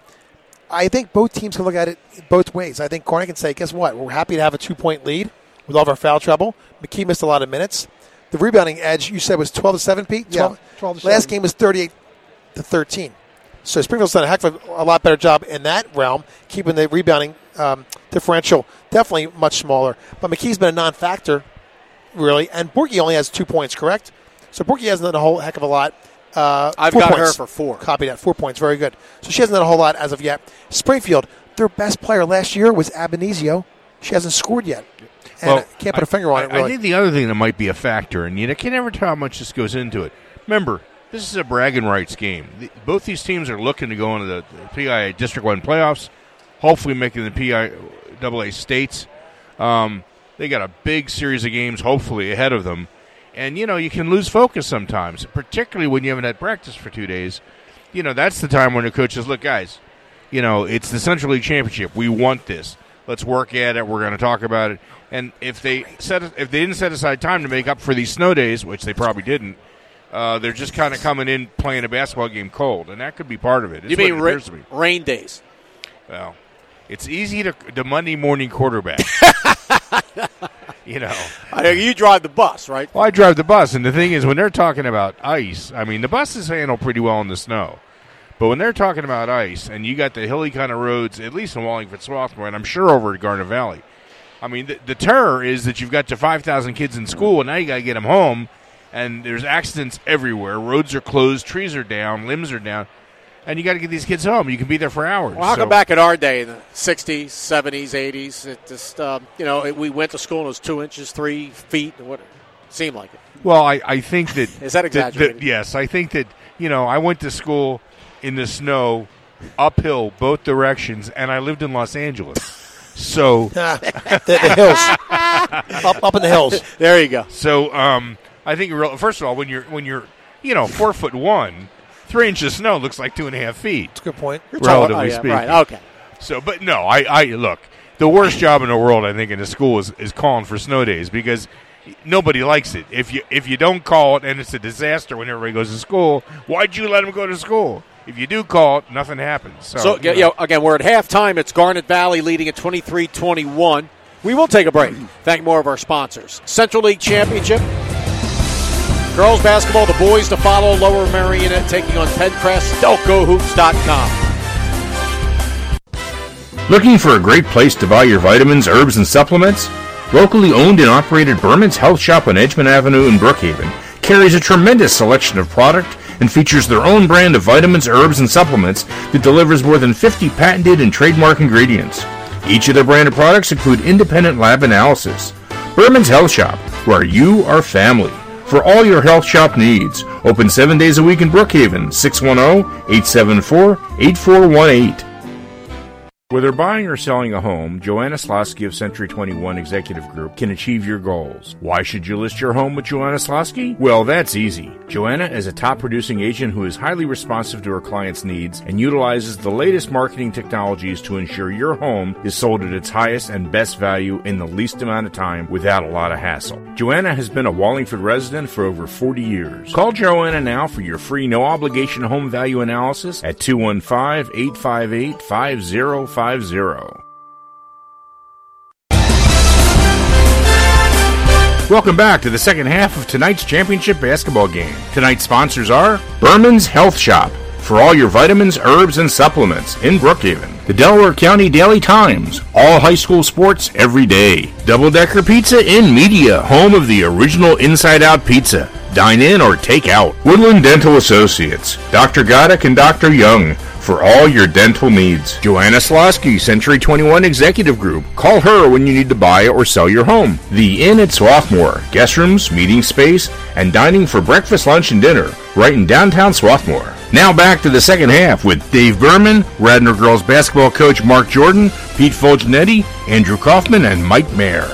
I think both teams can look at it both ways. I think Garnet can say, guess what? We're happy to have a two-point lead with all of our foul trouble. McKee missed a lot of minutes. The rebounding edge, you said, was twelve to seven, Pete? twelve, yeah, twelve to Last seven. game was thirty-eight to thirteen. So Springfield's done a heck of a, a lot better job in that realm, keeping the rebounding um, differential definitely much smaller. But McKee's been a non-factor, really, and Borky only has two points, correct? So Borky hasn't done a whole heck of a lot. Uh, I've four got points. her for four. Copy that. Four points. Very good. So she hasn't done a whole lot as of yet. Springfield, their best player last year was Abenizio. She hasn't scored yet. And Well, I can't put a finger on I, it, really. I think the other thing that might be a factor, and you can never tell how much this goes into it. Remember, this is a bragging rights game. The, both these teams are looking to go into the, the P I A District one playoffs, hopefully making the P I A A states. Um, they got a big series of games, hopefully, ahead of them. And, you know, you can lose focus sometimes, particularly when you haven't had practice for two days. You know, that's the time when the coach says, look, guys, you know, it's the Central League Championship. We want this. Let's work at it. We're going to talk about it. And if they set, if they didn't set aside time to make up for these snow days, which they probably didn't, uh, they're just kind of coming in playing a basketball game cold, and that could be part of it. It's You mean what it ra- appears to be. rain days? Well, it's easy to the Monday morning quarterback. You know, I, you drive the bus, right? Well, I drive the bus, and the thing is, when they're talking about ice, I mean, the bus is handled pretty well in the snow. But when they're talking about ice, and you got the hilly kind of roads, at least in Wallingford, Swarthmore, and I'm sure over at Garnet Valley, I mean, the, the terror is that you've got your five thousand kids in school, and now you got to get them home, and there's accidents everywhere. Roads are closed, trees are down, limbs are down. and you got to get these kids home. You can be there for hours. Well, how so. come back in our day in the sixties, seventies, eighties, it just, um, you know, it, we went to school and it was two inches, three feet, what it seemed like it. Well, I, I think that... Is that exaggerated? that, that, yes, I think that, you know, I went to school in the snow, uphill, both directions, and I lived in Los Angeles. So... the, the hills. up, up in the hills. There you go. So, um, I think, first of all, when you're, when you're you know, four foot one, three inches of snow looks like two and a half feet. That's a good point. Relatively oh, yeah, speaking. Right, okay. So, but no, I, I, look, the worst job in the world, I think, in a school is, is calling for snow days because... nobody likes it. If you if you don't call it and it's a disaster when everybody goes to school, why'd you let them go to school? If you do call it, nothing happens. So, so you know. You know, again, we're at halftime. It's Garnet Valley leading at twenty-three twenty-one. We will take a break. Thank more of our sponsors. Central League Championship. Girls basketball, the boys to follow. Lower Marion taking on Pencrest. Delco Hoops dot com. Looking for a great place to buy your vitamins, herbs, and supplements? Locally owned and operated Berman's Health Shop on Edgemont Avenue in Brookhaven carries a tremendous selection of product and features their own brand of vitamins, herbs, and supplements that delivers more than fifty patented and trademark ingredients. Each of their branded products include independent lab analysis. Berman's Health Shop, where you are family. For all your health shop needs, open seven days a week in Brookhaven, six one zero, eight seven four, eight four one eight. Whether buying or selling a home, Joanna Slosky of Century twenty-one Executive Group can achieve your goals. Why should you list your home with Joanna Slosky? Well, that's easy. Joanna is a top-producing agent who is highly responsive to her clients' needs and utilizes the latest marketing technologies to ensure your home is sold at its highest and best value in the least amount of time without a lot of hassle. Joanna has been a Wallingford resident for over forty years. Call Joanna now for your free no-obligation home value analysis at two one five, eight five eight, five zero five zero. Welcome back to the second half of tonight's championship basketball game. Tonight's sponsors are Berman's Health Shop, for all your vitamins, herbs, and supplements in Brookhaven. The Delaware County Daily Times, all high school sports every day. Double Decker Pizza in Media, home of the original Inside Out Pizza. Dine in or take out. Woodland Dental Associates, Doctor Goddick and Doctor Young, for all your dental needs. Joanna Slosky, Century twenty-one Executive Group. Call her when you need to buy or sell your home. The Inn at Swarthmore, guest rooms, meeting space, and dining for breakfast, lunch, and dinner, right in downtown Swarthmore. Now back to the second half with Dave Berman, Radnor girls basketball coach Mark Jordan, Pete Fulgenetti, Andrew Kaufman, and Mike Mayer.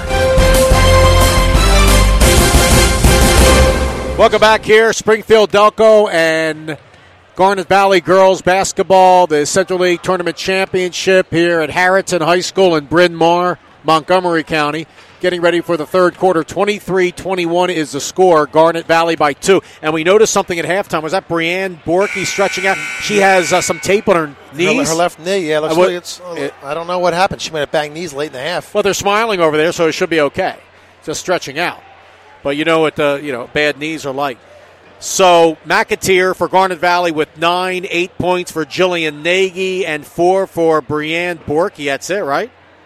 Welcome back here, Springfield Delco and Garnet Valley girls basketball, the Central League Tournament Championship here at Harriton High School in Bryn Mawr, Montgomery County. Getting ready for the third quarter. twenty-three twenty-one is the score. Garnet Valley by two. And we noticed something at halftime. Was that Brianne Borky stretching out? She has uh, some tape on her knees. Her, her left knee, yeah. Looks uh, what, like it's, uh, it, I don't know what happened. She might have banged knees late in the half. Well, they're smiling over there, so it should be okay. Just stretching out. But you know what the you know bad knees are like. So McAteer for Garnet Valley with nine, eight points for Jillian Nagy, and four for Brianne Borky. That's it, right?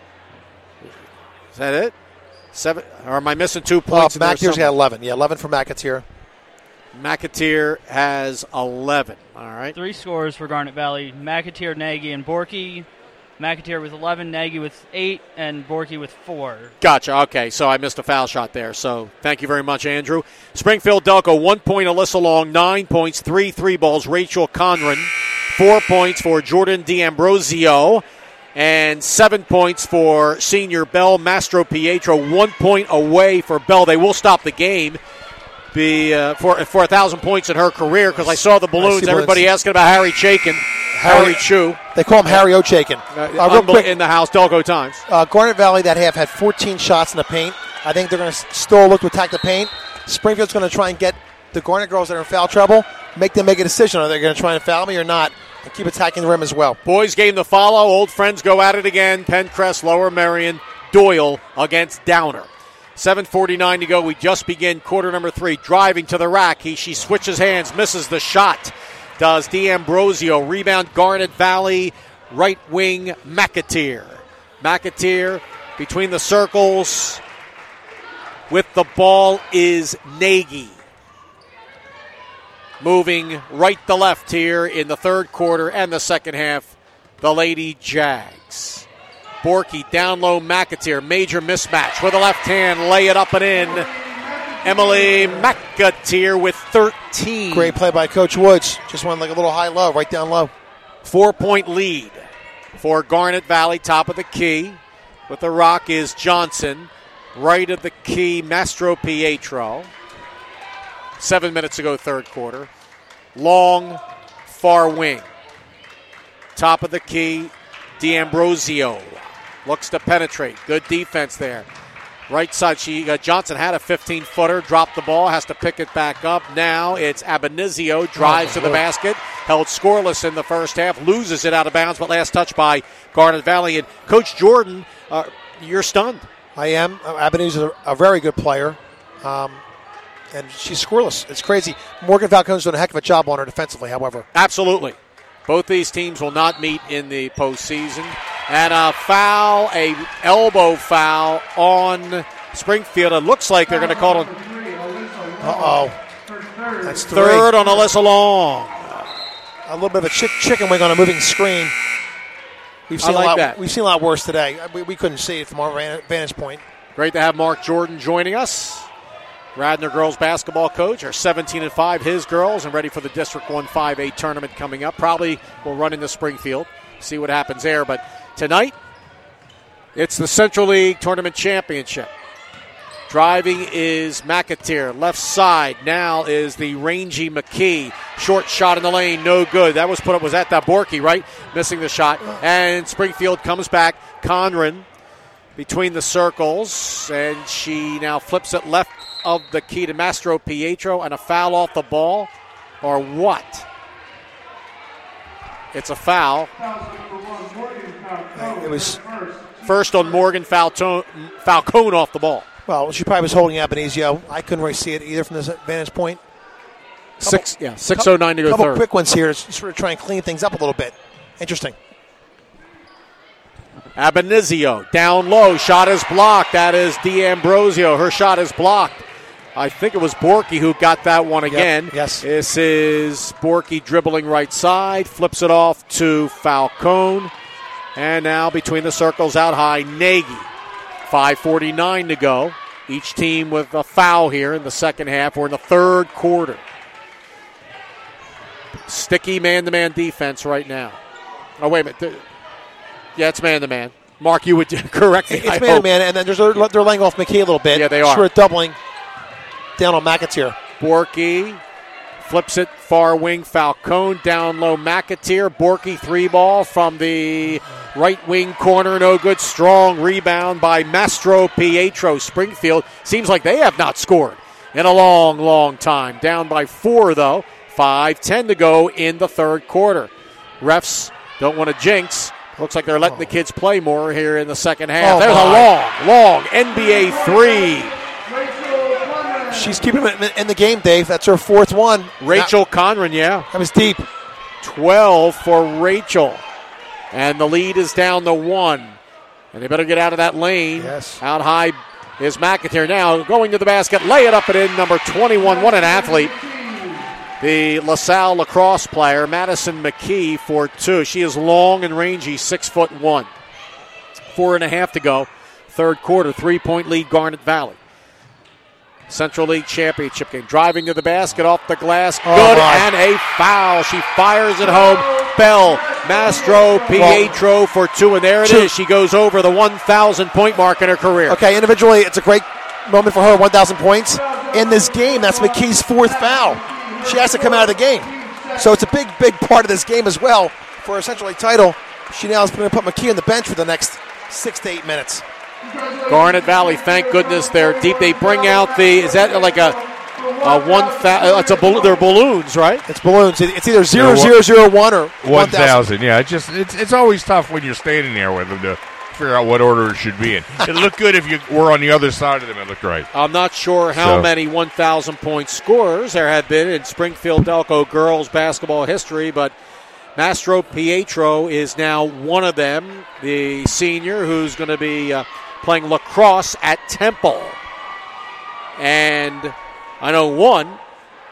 Is that it? Seven? Or am I missing two points? Uh, McAteer's got eleven. Yeah, eleven for McAteer. McAteer has eleven. All right. Three scores for Garnet Valley: McAteer, Nagy, and Borky. McAteer with eleven, Nagy with eight, and Borky with four. Gotcha. Okay, so I missed a foul shot there. So thank you very much, Andrew. Springfield Delco, one point Alyssa Long, nine points, three three balls, Rachel Conran, four points for Jordan D'Ambrosio, and seven points for senior Belle Mastro Pietro. One point away for Belle. They will stop the game. Be uh, for for a thousand points in her career because I saw the balloons. Everybody balloons. Asking about Harry Chaikin, Harry, Harry Chu. They call him Harry O'Chaikin. Uh, uh, real quick in the house, Delco Times. Uh, Garnet Valley that half had fourteen shots in the paint. I think they're going to still look to attack the paint. Springfield's going to try and get the Garnet girls that are in foul trouble, make them make a decision. Are they going to try and foul me or not? And keep attacking the rim as well. Boys game to follow. Old friends go at it again. Pencrest, Lower Merion, Doyle against Downer. seven forty-nine to go. We just begin quarter number three. Driving to the rack. He, she switches hands, misses the shot. Does D'Ambrosio. Rebound Garnet Valley. Right wing McAteer. McAteer between the circles. With the ball is Nagy. moving right to left here in the third quarter and the second half, the Lady Jags. Borky down low, McAteer, major mismatch with a left hand, lay it up and in. Emily McAteer with thirteen. Great play by Coach Woods. Just went like a little high-low, right down low. Four-point lead for Garnet Valley, top of the key. With the rock is Johnson. Right of the key, Mastro Pietro. Seven minutes ago, third quarter. Long, far wing. Top of the key, D'Ambrosio. Looks to penetrate. Good defense there. Right side, she uh, Johnson had a fifteen-footer, dropped the ball, has to pick it back up. Now it's Abanizio, drives oh, to the Lord. basket, held scoreless in the first half, loses it out of bounds, but last touch by Garnet Valley. And Coach Jordan, uh, you're stunned. I am. Abanizio is a, a very good player, um, and she's scoreless. It's crazy. Morgan Falcone's doing a heck of a job on her defensively, however. Absolutely. Both these teams will not meet in the postseason. And a foul, a elbow foul on Springfield. It looks like they're going to call it. Uh-oh. That's three. Third on Alyssa Long. A little bit of a chick, chicken wing on a moving screen. We've seen I like a lot, that. We've seen a lot worse today. We, we couldn't see it from our vantage point. Great to have Mark Jordan joining us. Radnor girls basketball coach, are seventeen and five, his girls, and ready for the District one five A tournament coming up. Probably will run into Springfield, see what happens there. But tonight, it's the Central League Tournament Championship. Driving is McAteer, left side. Now is the rangy McKee. Short shot in the lane, no good. That was put up, was at that Borky, right? Missing the shot. And Springfield comes back. Conran between the circles, and she now flips it left of the key to Mastro Pietro, and a foul off the ball, or what? It's a foul. It was first on Morgan Falcone, Falcone off the ball. Well, she probably was holding Abanizio. I couldn't really see it either from this vantage point. Couple, Six, yeah, six oh nine to go couple third. Couple quick ones here to sort of try and clean things up a little bit. Interesting. Abanizio down low, shot is blocked. That is D'Ambrosio. Her shot is blocked. I think it was Borky who got that one again. Yep, yes. This is Borky dribbling right side, flips it off to Falcone. And now between the circles out high, Nagy. five forty-nine to go. Each team with a foul here in the second half. We're in the third quarter. Sticky man-to-man defense right now. Oh, wait a minute. Yeah, it's man-to-man. Mark, you would correct me. It's man-to-man, and then there's a, they're laying off McKee a little bit. Yeah, they are. Sort of doubling down on McAteer. Borky flips it far wing. Falcone down low. McAteer. Borky three ball from the right wing corner. No good. Strong rebound by Mastro Pietro. Springfield seems like they have not scored in a long, long time. Down by four, though. five ten to go in the third quarter. Refs don't want to jinx. Looks like they're letting the kids play more here in the second half. Oh, There's my. a long, long N B A three. She's keeping them in the game, Dave. That's her fourth one. Rachel that, Conran, yeah. That was deep. twelve for Rachel. And the lead is down to one. And they better get out of that lane. Yes. Out high is McAteer now. Going to the basket. Lay it up and in. Number twenty-one. What an athlete. The LaSalle lacrosse player, Madison McKee, for two. She is long and rangy, six foot one. Four and a half to go. Third quarter, three-point lead, Garnet Valley. Central League Championship game. Driving to the basket, off the glass. Good, oh and a foul. She fires it home. Bell, Mastro Pietro well, for two, and there it two. is. She goes over the one thousand point mark in her career. Okay, individually, it's a great moment for her, one thousand points. In this game, that's McKee's fourth foul. She has to come out of the game. So it's a big, big part of this game as well for a Central League title. She now is going to put McKee on the bench for the next six to eight minutes. Garnet Valley, thank goodness they're deep. They bring out the, is that like a, a one thousand, it's a, they're balloons, right? It's balloons. It's either zero zero zero one or one thousand. Yeah, it's just, it's, it's always tough when you're standing there with them to figure out what order it should be in. It looked good if you were on the other side of them. It looked right. I'm not sure how so. many one thousand point scorers there have been in Springfield Delco girls basketball history, but Mastro Pietro is now one of them, the senior who's going to be uh, playing lacrosse at Temple. And I know one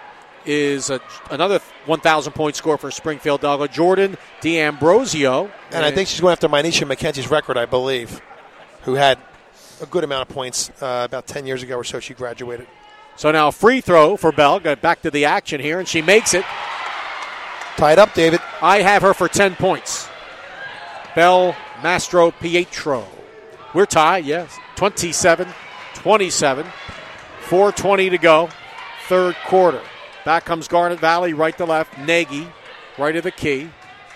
is a, another one thousand point score for Springfield Delco. Jordan D'Ambrosio. And I think she's going after Mynesha McKenzie's record, I believe, who had a good amount of points uh, about ten years ago or so she graduated. So now free throw for Bell. Got back to the action here, and she makes it. Tied up, David. I have her for ten points. Bell Mastro Pietro. We're tied, yes. twenty-seven twenty-seven. four twenty to go. Third quarter. Back comes Garnet Valley, right to left. Nagy, right of the key.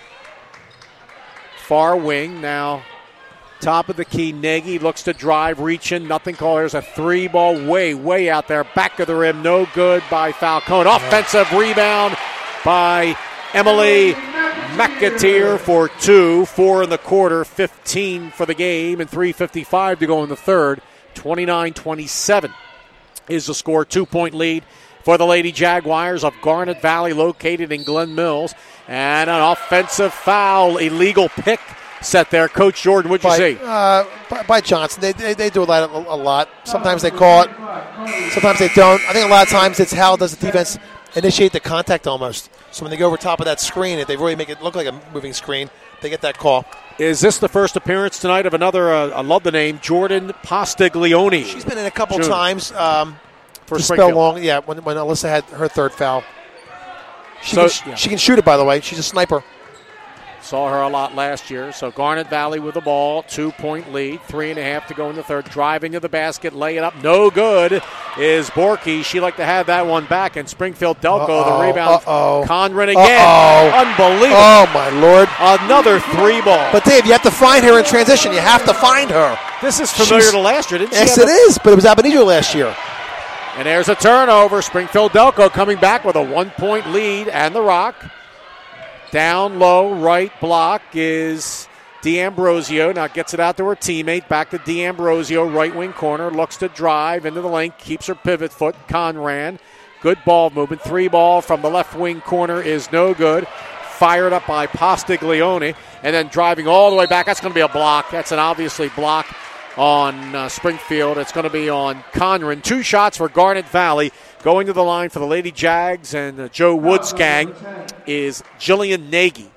Far wing now. Top of the key, Nagy looks to drive, reach in, nothing called. There's a three ball way, way out there. Back of the rim, no good by Falcone. Offensive rebound by Emily McAteer for two. Four in the quarter, fifteen for the game, and three fifty-five to go in the third. twenty-nine twenty-seven is the score. Two-point lead for the Lady Jaguars of Garnet Valley, located in Glen Mills. And an offensive foul, illegal pick set there. Coach Jordan, what'd you by, say? Uh, by, by Johnson. They, they they do a lot, a lot. Sometimes they call it. Sometimes they don't. I think a lot of times it's how does the defense initiate the contact almost. So when they go over top of that screen, if they really make it look like a moving screen, they get that call. Is this the first appearance tonight of another, uh, I love the name, Jordan Postiglione? She's been in a couple June. times. Um, For to Springfield. spell long, yeah, when, when Alyssa had her third foul. She, So- can, sh- yeah. she can shoot it, by the way. She's a sniper. Saw her a lot last year. So Garnet Valley with the ball, two-point lead, three and a half to go in the third. Driving to the basket, lay it up, no good is Borky. She like to have that one back, and Springfield Delco, Uh-oh, the rebound. uh-oh. Conran again. Uh-oh. Unbelievable. Oh, my Lord. Another three ball. But, Dave, you have to find her in transition. You have to find her. This is familiar She's- to last year, didn't she? Yes, have it a- is, but it was Abenito last year. And there's a turnover. Springfield Delco coming back with a one-point lead and the rock. Down low, right block is D'Ambrosio. Now gets it out to her teammate. Back to D'Ambrosio, right wing corner. Looks to drive into the lane. Keeps her pivot foot. Conran. Good ball movement. Three ball from the left wing corner is no good. Fired up by Postiglione. And then driving all the way back. That's going to be a block. That's an obviously block on uh, Springfield. It's going to be on Conran. Two shots for Garnet Valley. Going to the line for the Lady Jags and uh, Joe Woods' gang is Jillian Nagy.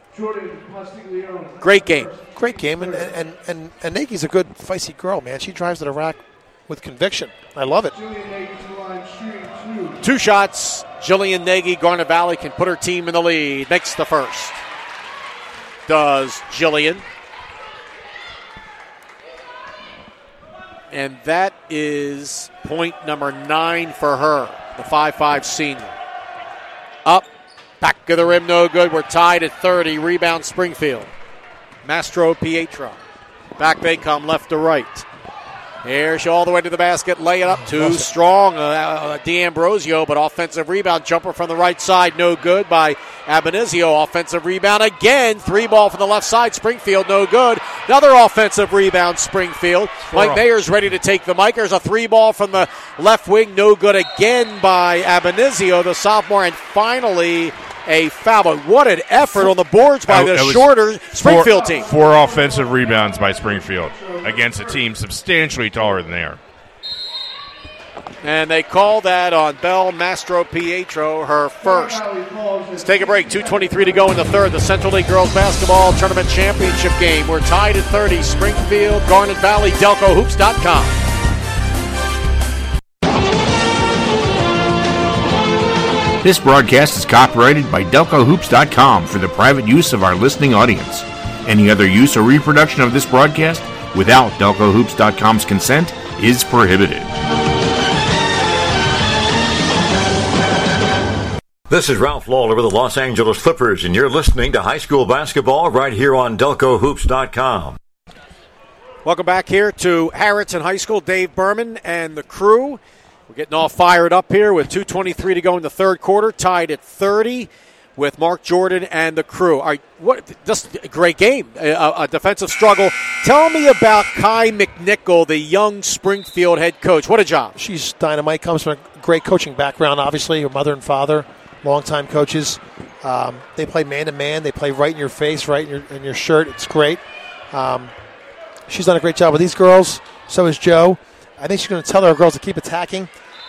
Great game. Great game, and and, and, and Nagy's a good, feisty girl, man. She drives to the rack with conviction. I love it. Two shots. Jillian Nagy, Garnet Valley can put her team in the lead. Makes the first. Does Jillian. And that is point number nine for her, the five five senior. Up, back of the rim, no good. We're tied at thirty. Rebound Springfield. Mastro Pietro. Back they come, left to right. Here she all the way to the basket, lay it up. Too strong, uh, uh, D'Ambrosio, but offensive rebound. Jumper from the right side, no good by Abenizio. Offensive rebound again. Three ball from the left side. Springfield, no good. Another offensive rebound, Springfield. Mike Mayer's ready to take the mic. There's a three ball from the left wing, no good again by Abenizio, the sophomore. And finally, a foul. But what an effort on the boards by the That was shorter Springfield four, team. Four offensive rebounds by Springfield against a team substantially taller than they are. And they call that on Bell Mastro Pietro, her first. Let's take a break. two twenty-three to go in the third. The Central League Girls Basketball Tournament Championship game. We're tied at thirty. Springfield, Garnet Valley, Delco Hoops dot com. This broadcast is copyrighted by Delco Hoops dot com for the private use of our listening audience. Any other use or reproduction of this broadcast without Delco Hoops dot com's consent is prohibited. This is Ralph Lawler with the Los Angeles Clippers, and you're listening to high school basketball right here on Delco Hoops dot com. Welcome back here to Harriton High School. Dave Berman and the crew. We're getting all fired up here with two twenty-three to go in the third quarter, tied at thirty with Mark Jordan and the crew. All right, what, just a great game, a, a defensive struggle. Tell me about Kai McNichol, the young Springfield head coach. What a job. She's dynamite, comes from a great coaching background, obviously. Her mother and father, longtime coaches. Um, they play man-to-man. They play right in your face, right in your, in your shirt. It's great. Um, she's done a great job with these girls. So is Joe. I think she's going to tell her girls to keep attacking.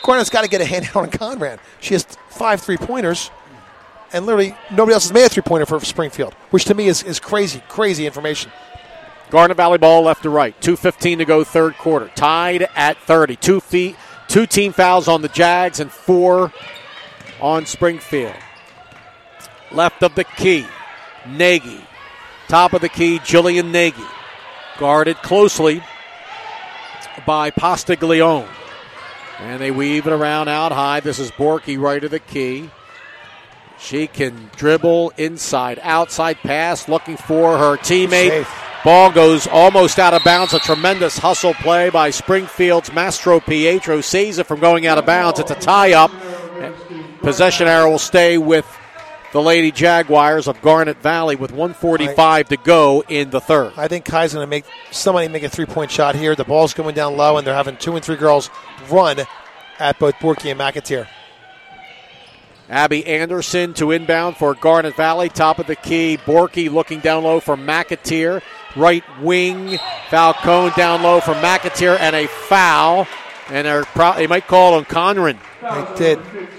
Garnet's got to get a hand out on Conrad. She has five three-pointers, and literally nobody else has made a three-pointer for Springfield, which to me is, is crazy, crazy information. Garnet Valley ball left to right. two fifteen to go third quarter. Tied at thirty. Two feet, two team fouls on the Jags and four on Springfield. Left of the key, Nagy. Top of the key, Jillian Nagy. Guarded closely by Postiglione. And they weave it around out high. This is Borky right of the key. She can dribble inside, outside pass, looking for her teammate. Safe. Ball goes almost out of bounds. A tremendous hustle play by Springfield's Mastro Pietro saves it from going out of bounds. It's a tie-up. Possession arrow will stay with the Lady Jaguars of Garnet Valley with one forty-five to go in the third. I think Kai's going to make somebody make a three-point shot here. The ball's going down low, and they're having two and three girls run at both Borky and McAteer. Abby Anderson to inbound for Garnet Valley. Top of the key, Borky looking down low for McAteer. Right wing, Falcone down low for McAteer, and a foul. And they're pro- they might call on Conran. They did.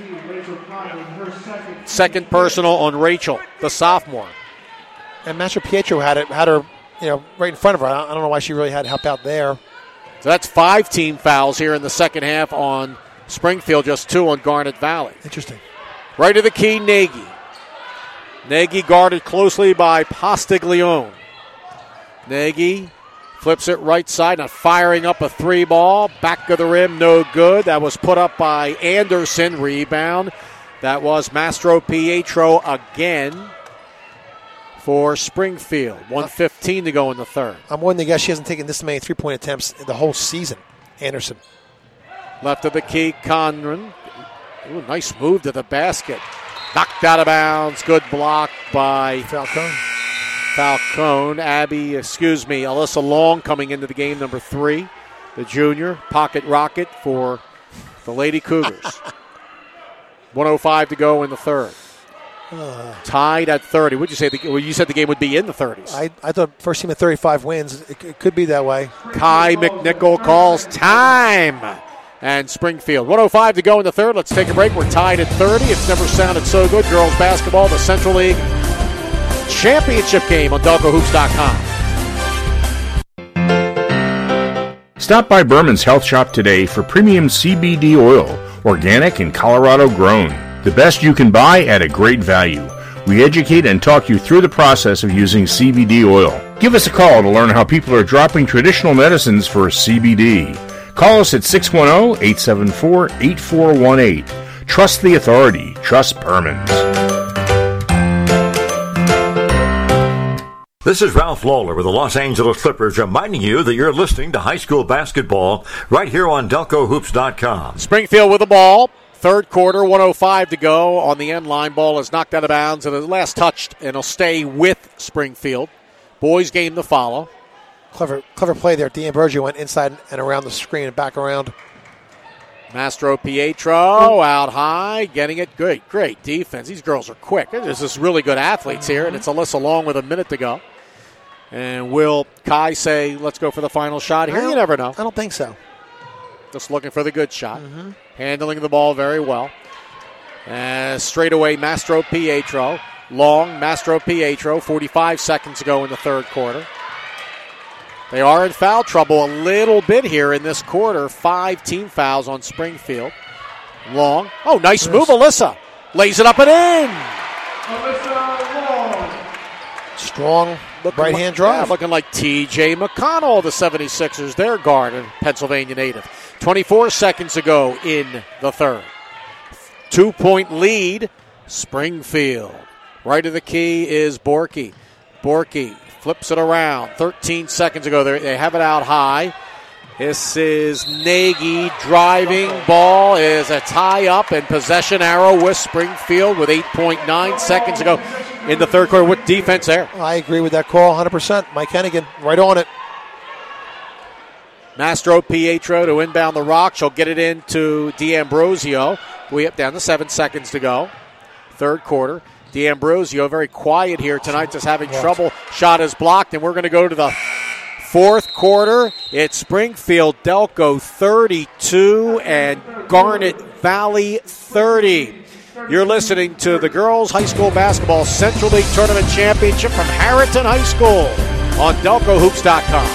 Second personal on Rachel, the sophomore. And Master Pietro had it, had her, you know, right in front of her. I don't know why she really had to help out there. So that's five team fouls here in the second half on Springfield, just two on Garnet Valley. Interesting. Right of the key, Nagy. Nagy guarded closely by Postiglione. Nagy flips it right side, not firing up a three ball. Back of the rim, no good. That was put up by Anderson. Rebound. That was Mastro Pietro again for Springfield. one fifteen to go in the third. I'm willing to guess she hasn't taken this many three-point attempts in the whole season, Anderson. Left of the key, Conran. Ooh, nice move to the basket. Knocked out of bounds. Good block by Falcone. Falcone. Abby, excuse me, Alyssa Long coming into the game, number three. The junior, pocket rocket for the Lady Cougars. one oh five to go in the third. Uh, Tied at thirty. Would you say? The, well, you said the game would be in the thirties. I, I thought first team at thirty-five wins. It, it could be that way. Kai McNichol calls time. And Springfield. one oh five to go in the third. Let's take a break. We're tied at thirty. It's never sounded so good. Girls basketball, the Central League Championship game on Delco Hoops dot com. Stop by Berman's Health Shop today for premium C B D oil, organic and Colorado grown. The best you can buy at a great value. We educate and talk you through the process of using C B D oil. Give us a call to learn how people are dropping traditional medicines for C B D. Call us at six one zero, eight seven four, eight four one eight. Trust the authority. Trust Berman's. This is Ralph Lawler with the Los Angeles Clippers reminding you that you're listening to high school basketball right here on Delco Hoops dot com. Springfield with the ball. Third quarter, one oh five to go on the end line. Ball is knocked out of bounds and the last touched, and it'll stay with Springfield. Boys game to follow. Clever clever play there. D'Ambrosio went inside and around the screen and back around. Mastro Pietro out high, getting it. Great, great defense. These girls are quick. There's just really good athletes here, and it's Alyssa Long with a minute to go. And will Kai say, let's go for the final shot here? You never know. I don't think so. Just looking for the good shot. Mm-hmm. Handling the ball very well. And straight away, Mastro Pietro. Long, Mastro Pietro, forty-five seconds to go in the third quarter. They are in foul trouble a little bit here in this quarter. Five team fouls on Springfield. Long. Oh, nice move, Alyssa. Lays it up and in. Alyssa Long. Strong right hand like, drive. Yeah, looking like T J McConnell, the seventy-sixers, their guard, and Pennsylvania native. twenty-four seconds to go in the third. Two-point lead, Springfield. Right of the key is Borky. Borky flips it around. thirteen seconds ago, they have it out high. This is Nagy driving. Ball is a tie-up and possession arrow with Springfield with eight point nine seconds to go in the third quarter. With defense there. I agree with that call one hundred percent. Mike Hennigan, right on it. Mastro Pietro to inbound the rock. She'll get it into D'Ambrosio. We up down to seven seconds to go. Third quarter. D'Ambrosio very quiet here tonight, just having trouble. Shot is blocked, and we're going to go to the Fourth quarter, it's Springfield Delco thirty-two and Garnet Valley thirty. You're listening to the Girls High School Basketball Central League Tournament Championship from Harriton High School on Delco Hoops dot com.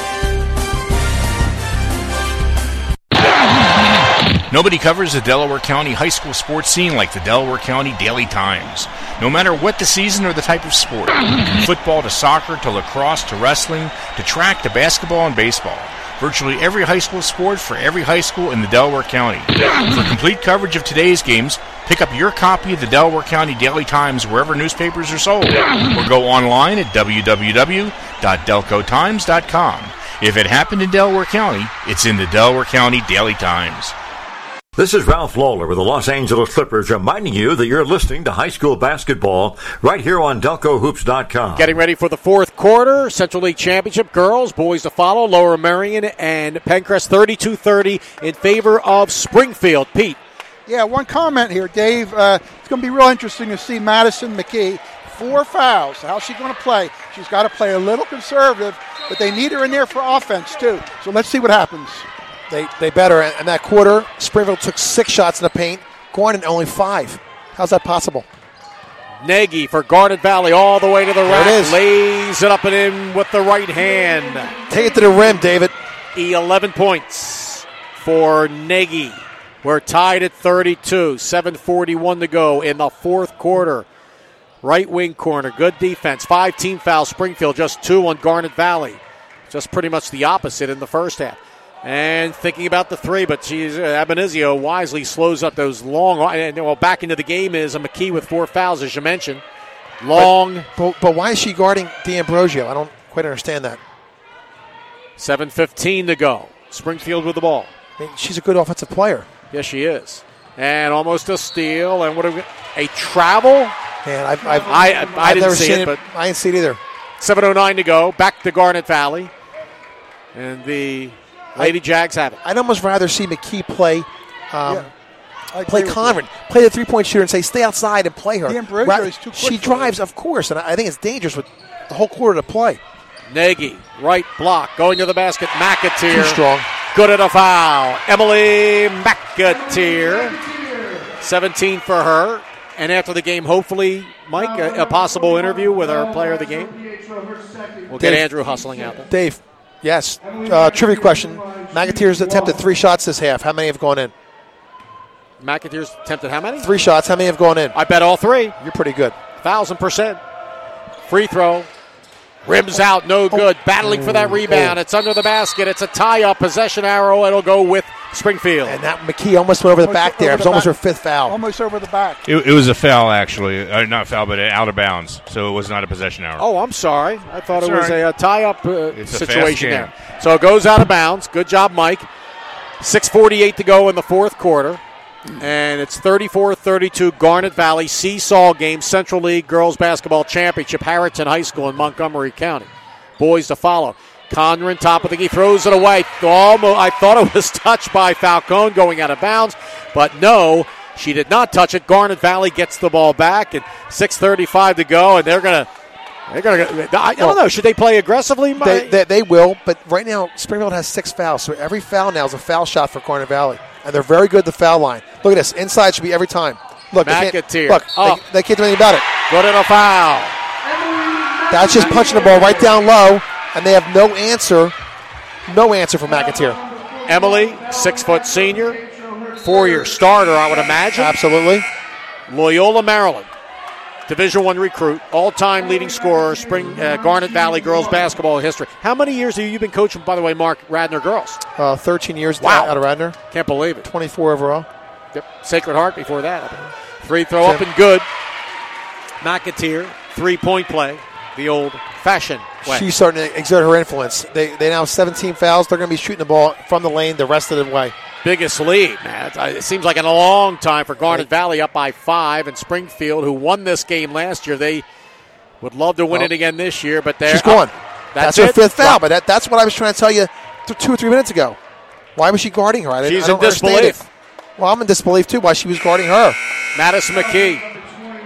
Nobody covers the Delaware County high school sports scene like the Delaware County Daily Times. No matter what the season or the type of sport, from football to soccer to lacrosse to wrestling to track to basketball and baseball, virtually every high school sport for every high school in the Delaware County. For complete coverage of today's games, pick up your copy of the Delaware County Daily Times wherever newspapers are sold, or go online at w w w dot delco times dot com. If it happened in Delaware County, it's in the Delaware County Daily Times. This is Ralph Lawler with the Los Angeles Clippers reminding you that you're listening to high school basketball right here on Delco Hoops dot com. Getting ready for the fourth quarter. Central League Championship. Girls, boys to follow. Lower Merion and Pencrest thirty-two thirty in favor of Springfield. Pete. Yeah, one comment here, Dave. Uh, it's going to be real interesting to see Madison McKee. Four fouls. How's she going to play? She's got to play a little conservative, but they need her in there for offense, too. So let's see what happens. They they better. In that quarter, Springfield took six shots in the paint. Garnet only five. How's that possible? Nagy for Garnet Valley all the way to the there rack. It is. Lays it up and in with the right hand. Take it to the rim, David. eleven points for Nagy. We're tied at thirty-two. seven forty-one to go in the fourth quarter. Right wing corner. Good defense. Five team fouls. Springfield just two on Garnet Valley. Just pretty much the opposite in the first half. And thinking about the three, but she's, uh, Abanizio wisely slows up those long. And, well, back into the game is a McKee with four fouls, as you mentioned. Long. But, but, but why is she guarding D'Ambrosio? I don't quite understand that. seven fifteen to go. Springfield with the ball. I mean, she's a good offensive player. Yes, she is. And almost a steal. And what are we, a travel? Man, I've, I've, I, I, I I've didn't never see seen it, it, but I didn't see it either. seven oh nine to go. Back to Garnet Valley. And the Lady Jags have it. I'd almost rather see McKee play um, Yeah, I play agree with Conrad, play the three-point shooter and say, stay outside and play her. D'Ambrosio Ra- is too quick She for drives, her. of course, and I I think it's dangerous with the whole quarter to play. Nagy, right block, going to the basket. McAteer. Too strong. Good at a foul. Emily McAteer. seventeen for her. And after the game, hopefully, Mike, a, a possible interview with our player of the game. We'll get Dave. Andrew hustling out there. Dave, yes. Uh, trivia question. McAteer's attempted three shots this half. How many have gone in? McAteer's attempted how many? Three shots. How many have gone in? I bet all three. You're pretty good. Thousand percent. Free throw. Rims out, no good. Battling for that rebound. It's under the basket. It's a tie-up. Possession arrow. It'll go with Springfield. And that McKee almost went over the Almost back there. over It was the almost back. her fifth foul. Almost over the back. It, it was a foul, actually. Uh, not foul, but out of bounds. So it was not a possession error. Oh, I'm sorry. I thought It's it was all right. a, a tie-up uh, It's a fast situation game. there. So it goes out of bounds. Good job, Mike. six forty-eight to go in the fourth quarter. And it's thirty-four thirty-two Garnet Valley Seesaw game, Central League Girls Basketball Championship, Harriton High School in Montgomery County. Boys to follow. Conran, top of the key, throws it away. Almost, I thought it was touched by Falcone going out of bounds, but no, she did not touch it. Garnet Valley gets the ball back, and six thirty-five to go, and they're going to They're gonna. I don't know. Should they play aggressively? They, they, they will, but right now Springfield has six fouls, so every foul now is a foul shot for Garnet Valley, and they're very good at the foul line. Look at this. Inside should be every time. Look, they can't, McAteer. look, Oh. they, they can't do anything about it. Good in a foul. That's just punching the ball right down low, and they have no answer. No answer from McAteer. Emily, six-foot senior, four-year starter, I would imagine. Absolutely. Loyola, Maryland, Division One recruit, all-time leading scorer, Spring uh, Garnet Valley girls basketball history. How many years have you been coaching, by the way, Mark, Radnor girls? Uh, thirteen years Wow. out of Radnor. Can't believe it. twenty-four overall. Yep. Sacred Heart before that. Free throw up and good. McAteer, three-point play, the old-fashioned way. She's starting to exert her influence. They they now have seventeen fouls. They're going to be shooting the ball from the lane the rest of the way. Biggest lead, man. It seems like in a long time for Garnet Valley up by five, and Springfield, who won this game last year, they would love to win Well, it again this year, but they're She's gone. That's, That's, her it? fifth foul, but that, that's what I was trying to tell you th- two or three minutes ago. Why was she guarding her? I didn't, She's I don't in understand disbelief. it. Well, I'm in disbelief, too, why she was guarding her. Madison McKee,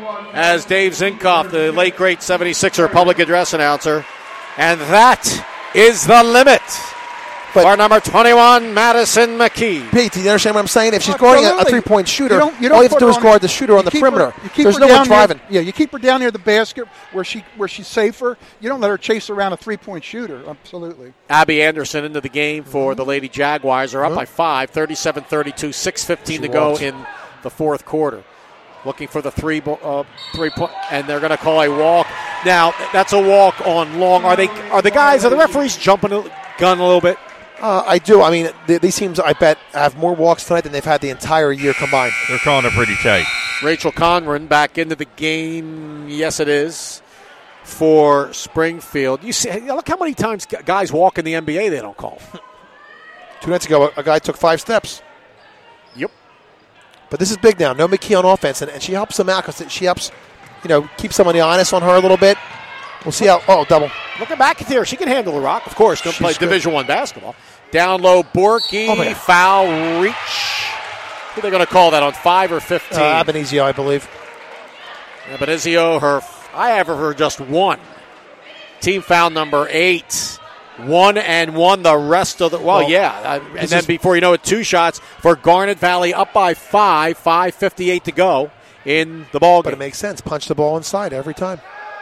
as Dave Zinkoff, the late, great seventy-sixer public address announcer. And that is the limit. But for number twenty-one, Madison McKee. Pete, do you understand what I'm saying? If she's guarding a, a Absolutely. three-point shooter, You don't- you don't all you have to put do her is on- guard the shooter on you the keep her- perimeter. you keep There's her no one down near- driving. yeah, you keep her down near the basket where she where she's safer. You don't let her chase around a three-point shooter. Absolutely. Abby Anderson into the game for the Lady Jaguars. They're up by five, thirty-seven thirty-two, six fifteen to go in the fourth quarter. Looking for the three, uh, three point, and they're going to call a walk. Now that's a walk on long. Are they? Are the guys? Are the referees jumping the gun a little bit? Uh, I do. I mean, th- these teams, I bet, have more walks tonight than they've had the entire year combined. They're calling it pretty tight. Rachel Conran back into the game. Yes, it is for Springfield. You see, look how many times guys walk in the N B A they don't call. Two nights ago, a, a guy took five steps. Yep. But this is big now. No McKee on offense, and, and she helps them out because she helps, you know, keep somebody honest on her a little bit. We'll see how. Oh, double. Looking back at here, she can handle the rock. Of course, going to play She's good. Division One basketball. Down low, Borky, Oh, my God. foul reach. Who are they going to call that on five or fifteen? Uh, Abenizio, I believe. Abenizio, her, I have her just one. Team foul number eight. One and one the rest of the, well, Well, yeah. Uh, and this then is- before you know it, two shots for Garnet Valley up by five, five fifty-eight to go in the ball But game. it makes sense. Punch the ball inside every time.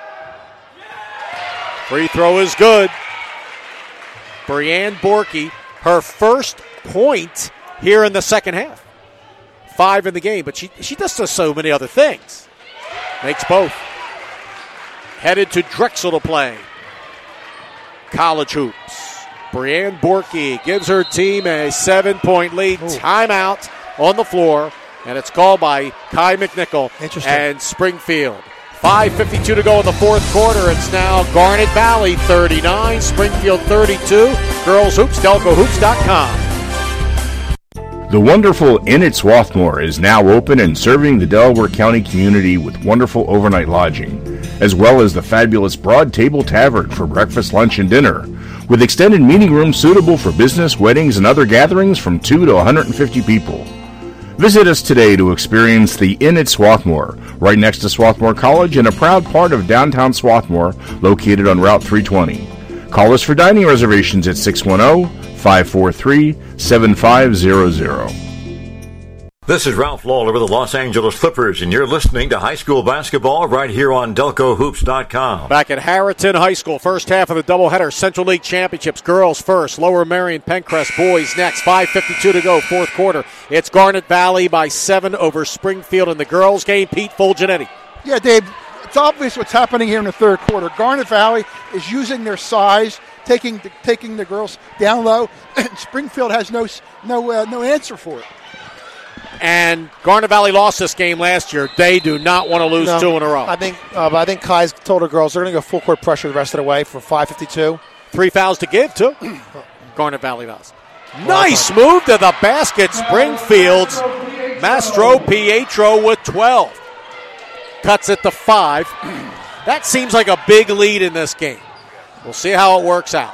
Free throw is good. Brianne Borky, her first point here in the second half. Five in the game, but she she does so many other things. Makes both. Headed to Drexel to play. College hoops. Brianne Borky gives her team a seven-point lead. Ooh. Timeout on the floor, and it's called by Kai McNichol Interesting. and Springfield. five fifty-two to go in the fourth quarter. It's now Garnet Valley thirty-nine, Springfield thirty-two. Girls Hoops, Delco Hoops dot com. The wonderful Inn at Swarthmore is now open and serving the Delaware County community with wonderful overnight lodging, as well as the fabulous Broad Table Tavern for breakfast, lunch, and dinner, with extended meeting rooms suitable for business, weddings, and other gatherings from two to one hundred fifty people. Visit us today to experience the Inn at Swarthmore, right next to Swarthmore College and a proud part of downtown Swarthmore, located on Route three twenty. Call us for dining reservations at six one zero, five four three, seven five zero zero. This is Ralph Lawler with the Los Angeles Clippers, and you're listening to high school basketball right here on Delco Hoops dot com. Back at Harriton High School, first half of the doubleheader, Central League Championships. Girls first, Lower Marion Pencrest, boys next. five fifty-two to go, fourth quarter. It's Garnet Valley by seven over Springfield in the girls' game. Pete Fulgenetti. Yeah, Dave, it's obvious what's happening here in the third quarter. Garnet Valley is using their size, taking the, taking the girls down low. Springfield has no no uh, no answer for it. And Garnet Valley lost this game last year. They do not want to lose No, two in a row. I think, uh, but I think Kai's told her girls they're going to go full court pressure the rest of the way for five fifty-two. Three fouls to give, too. Garnet Valley does. Nice move to the basket. Springfield's Mastro Pietro with twelve. Cuts it to five. That seems like a big lead in this game. We'll see how it works out.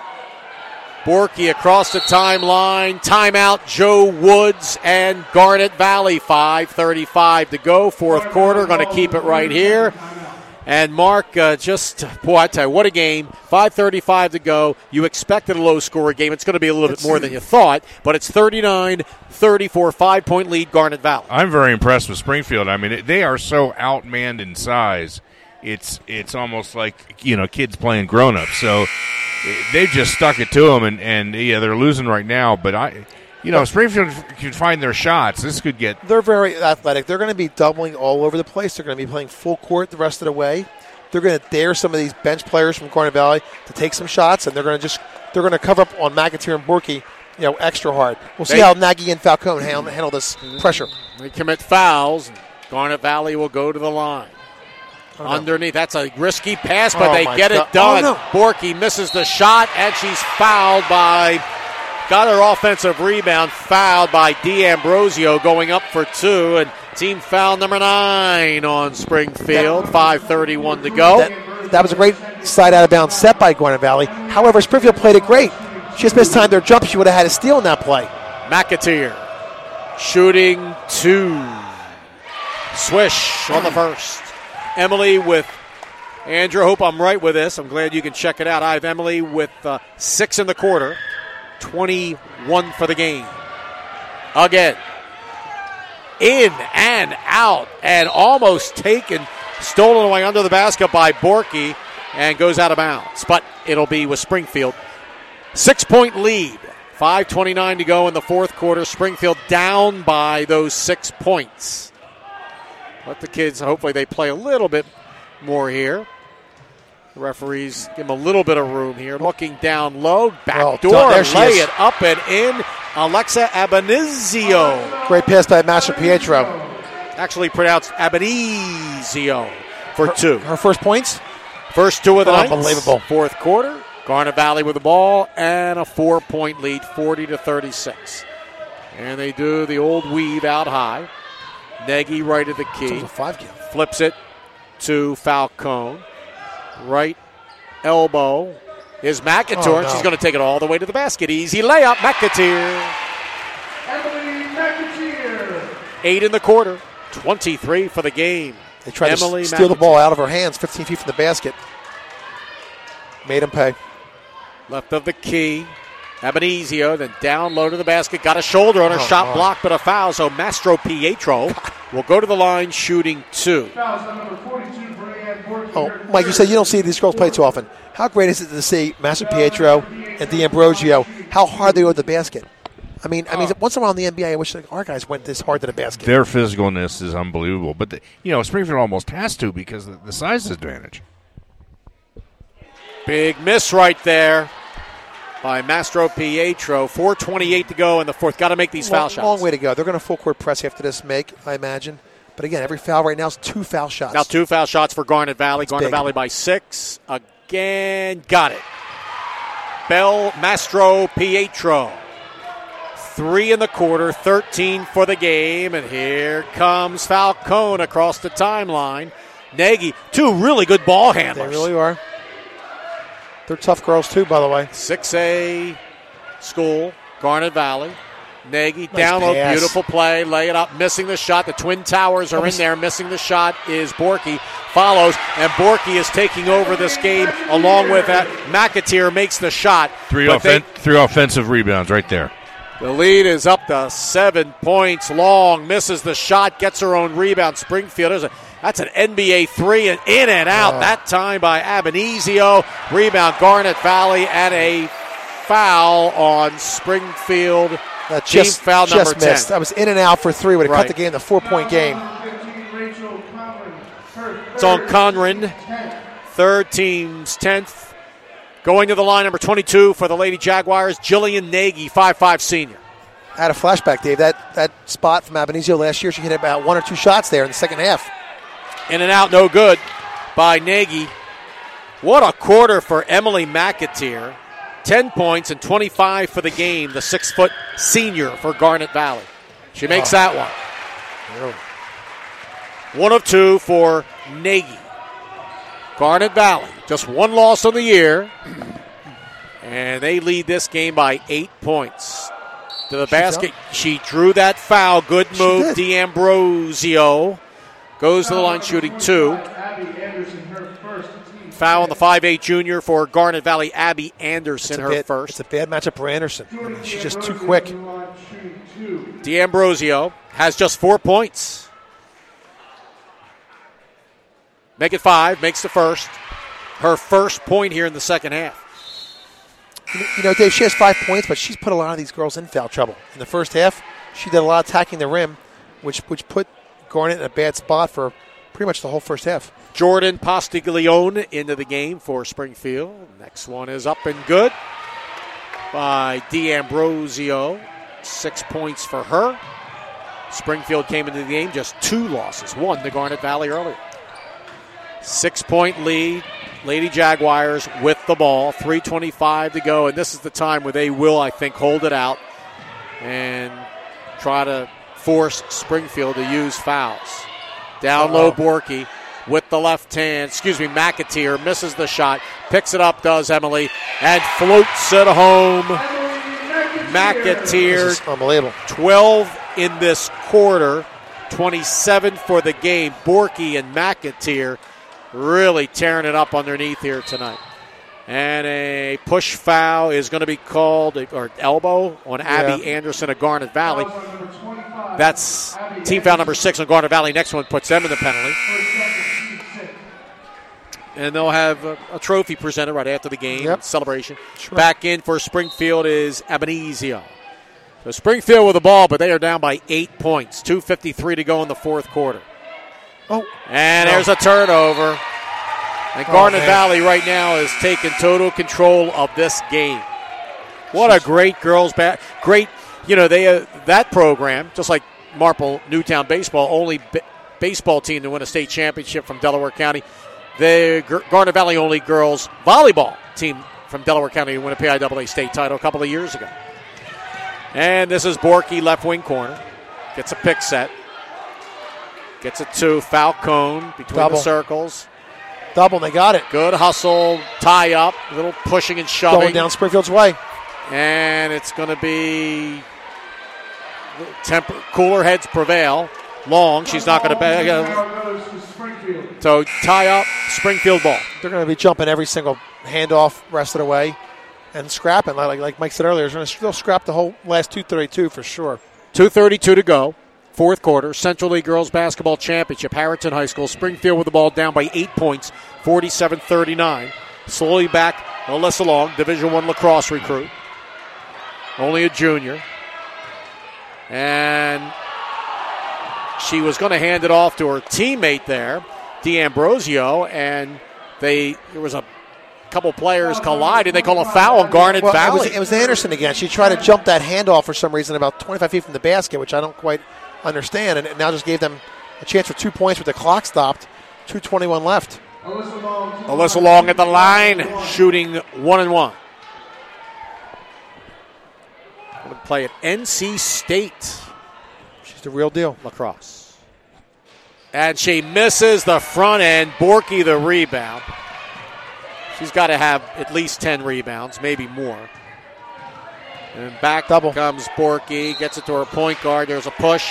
Borky across the timeline. Timeout, Joe Woods and Garnet Valley. five thirty-five to go. Fourth quarter. Going to keep it right here. And Mark, uh, just, boy, I tell you, what a game. five thirty-five to go. You expected a low-scoring game. It's going to be a little bit more than you thought, but it's thirty-nine thirty-four, five-point lead, Garnet Valley. I'm very impressed with Springfield. I mean, it, they are so outmanned in size. It's it's almost like, you know, kids playing grown-ups. So they've just stuck it to them, and, and yeah, they're losing right now. But, I, you know, Springfield can find their shots. This could get... They're very athletic. They're going to be doubling all over the place. They're going to be playing full court the rest of the way. They're going to dare some of these bench players from Garnet Valley to take some shots, and they're going to just they're going to cover up on McAteer and Borky, you know, extra hard. We'll see They- how Nagy and Falcone handle, handle this pressure. They commit fouls. Garnet Valley will go to the line. Underneath, that's a risky pass, but Oh, they my get God. it done. Oh, no. Borky misses the shot, and she's fouled by, got her offensive rebound, fouled by D'Ambrosio, going up for two, and team foul number nine on Springfield. five thirty-one to go. That, that was a great side out of bounds set by Garnet Valley. However, Springfield played it great. She just missed time their jump. She would have had a steal in that play. McAteer shooting two. Swish on the first. Emily with Andrew, hope I'm right with this. I'm glad you can check it out. I have Emily with uh, six in the quarter, twenty-one for the game. Again, in and out, and almost taken, stolen away under the basket by Borky, and goes out of bounds. But it'll be with Springfield. Six-point lead. five twenty-nine to go in the fourth quarter. Springfield down by those six points. Let the kids, hopefully they play a little bit more here. The referees give them a little bit of room here. Looking down low, back well, door, there she lay is. it up and in. Alexa Abanizio. Great pass by Master Pietro. Actually pronounced Abanizio for two. Her first points? First two of the night. Unbelievable. Fourth quarter. Garnet Valley with the ball and a four-point lead, forty to thirty-six. And they do the old weave out high. Nagy right at the key. A five count. Flips it to Falcone. Right elbow is McIntyre. Oh, no. She's going to take it all the way to the basket. Easy layup, McIntyre. Emily McIntyre. Eight in the quarter, twenty-three for the game. They tried Emily to steal the McIntyre. ball out of her hands, fifteen feet from the basket. Made him pay. Left of the key. Abanizio, then down low to the basket. Got a shoulder on her, Oh, shot my. blocked, but a foul. So Mastro Pietro will go to the line shooting two. Fouls on number forty-two, Brianne Borky. Oh, Mike, you said you don't see these girls play too often. How great is it to see Master Pietro and D'Ambrosio, how hard they go to the basket? I mean, I mean, once in a while in the N B A, I wish like, our guys went this hard to the basket. Their physicalness is unbelievable. But, the, you know, Springfield almost has to because of the size advantage. Big miss right there by Mastro Pietro. four twenty-eight to go in the fourth. Got to make these long, foul shots. Long way to go. They're going to full court press after this make, I imagine. But again, every foul right now is two foul shots. Now two foul shots for Garnet Valley. That's Garnet big. Valley by six. Again, got it. Bell Mastro Pietro. Three in the quarter, thirteen for the game. And here comes Falcone across the timeline. Nagy, two really good ball They handlers. really are. They're tough girls too, by the way. six A school, Garnet Valley. Nagy Nice down low, pass. beautiful play, lay it up, missing the shot. The Twin Towers are in there. Missing the shot is Borky. Follows, and Borky is taking over this game along with that. McAteer makes the shot. Three, but offen- three offensive rebounds right there. the lead is up to seven points. Long misses the shot, gets her own rebound. Springfield is a That's an N B A three and in and out. Oh. That time by Abanizio. Rebound Garnet Valley and a foul on Springfield. That Team just, foul just number ten. missed. I was in and out for three. Would have Right. cut the game to four-point game. fifteen, Rachel Conlon. Her It's on third, Conran. tenth. Third team's tenth. Going to the line, number twenty-two for the Lady Jaguars, Jillian Nagy, five five senior. I had a flashback, Dave. That that spot from Abanizio last year, she hit about one or two shots there in the second half. In and out, no good by Nagy. What a quarter for Emily McAteer. ten points and twenty-five for the game, the six-foot senior for Garnet Valley. She makes Oh. that one. One of two for Nagy. Garnet Valley, just one loss on the year. And they lead this game by eight points. To the basket, she drew that foul. Good move, did. D'Ambrosio. Goes to the line shooting two. Abby Anderson, her first team. Foul on the five eight junior for Garnet Valley, Abby Anderson, It's a her bad, first. It's a bad matchup for Anderson. I mean, she's just too quick. Shooting two. D'Ambrosio has just four points. Make it five, makes the first. Her first point here in the second half. You know, Dave, she has five points, but she's put a lot of these girls in foul trouble. In the first half, she did a lot of attacking the rim, which which put Garnet in a bad spot for pretty much the whole first half. Jordan Postiglione into the game for Springfield. Next one is up and good by D'Ambrosio. Six points for her. Springfield came into the game just two losses. One to Garnet Valley earlier. Six-point lead. Lady Jaguars with the ball. three twenty-five to go, and this is the time where they will, I think, hold it out and try to force Springfield to use fouls. Down low, Borky with the left hand. Excuse me, McAteer misses the shot. Picks it up, does Emily, and floats it home. McAteer, This is unbelievable. twelve in this quarter, twenty-seven for the game. Borky and McAteer really tearing it up underneath here tonight. And a push foul is going to be called, or elbow, on Abby Yeah. Anderson of Garnet Valley. That's team foul number six on Garnet Valley. Next one puts them in the penalty. And they'll have a, a trophy presented right after the game. Yep. Celebration. Sure. Back in for Springfield is Ebenezer. So Springfield with the ball, but they are down by eight points. two fifty-three to go in the fourth quarter. Oh, And no. there's a turnover. And Garnet man. Valley right now is taking total control of this game. What a great girls ba- great, you know, they uh, that program, just like Marple Newtown Baseball, only b- baseball team to win a state championship from Delaware County. The G- Garnet Valley only girls volleyball team from Delaware County to win a P I A A state title a couple of years ago. And this is Borky, left wing corner. Gets a pick set. Gets it to Falcone between Double. the circles. Double, and they got it. Good hustle, tie up, a little pushing and shoving. Going down Springfield's way. And it's going to be temper, cooler heads prevail. Long, she's not going to bag. Now goes to Springfield. So tie up, Springfield ball. They're going to be jumping every single handoff rest of the way and scrapping. Like, like Mike said earlier, they're going to still scrap the whole last two thirty-two for sure. two thirty-two to go. Fourth quarter, Central League Girls Basketball Championship, Harrington High School. Springfield with the ball down by eight points, forty-seven thirty-nine. Slowly back, Alyssa Long, Division One lacrosse recruit. Only a junior. And she was going to hand it off to her teammate there, D'Ambrosio, and they there was a couple players collided. They call a foul on Garnet Well, it Valley. was, it was Anderson again. She tried to jump that handoff for some reason about twenty-five feet from the basket, which I don't quite understand, and it now just gave them a chance for two points with the clock stopped. two twenty-one left. Alyssa Long. Alyssa Long at the line, shooting one and one. Going to play at N C State She's the real deal. lacrosse. And she misses the front end. Borky the rebound. She's got to have at least ten rebounds, maybe more. And back Double. comes Borky, gets it to her point guard. There's a push.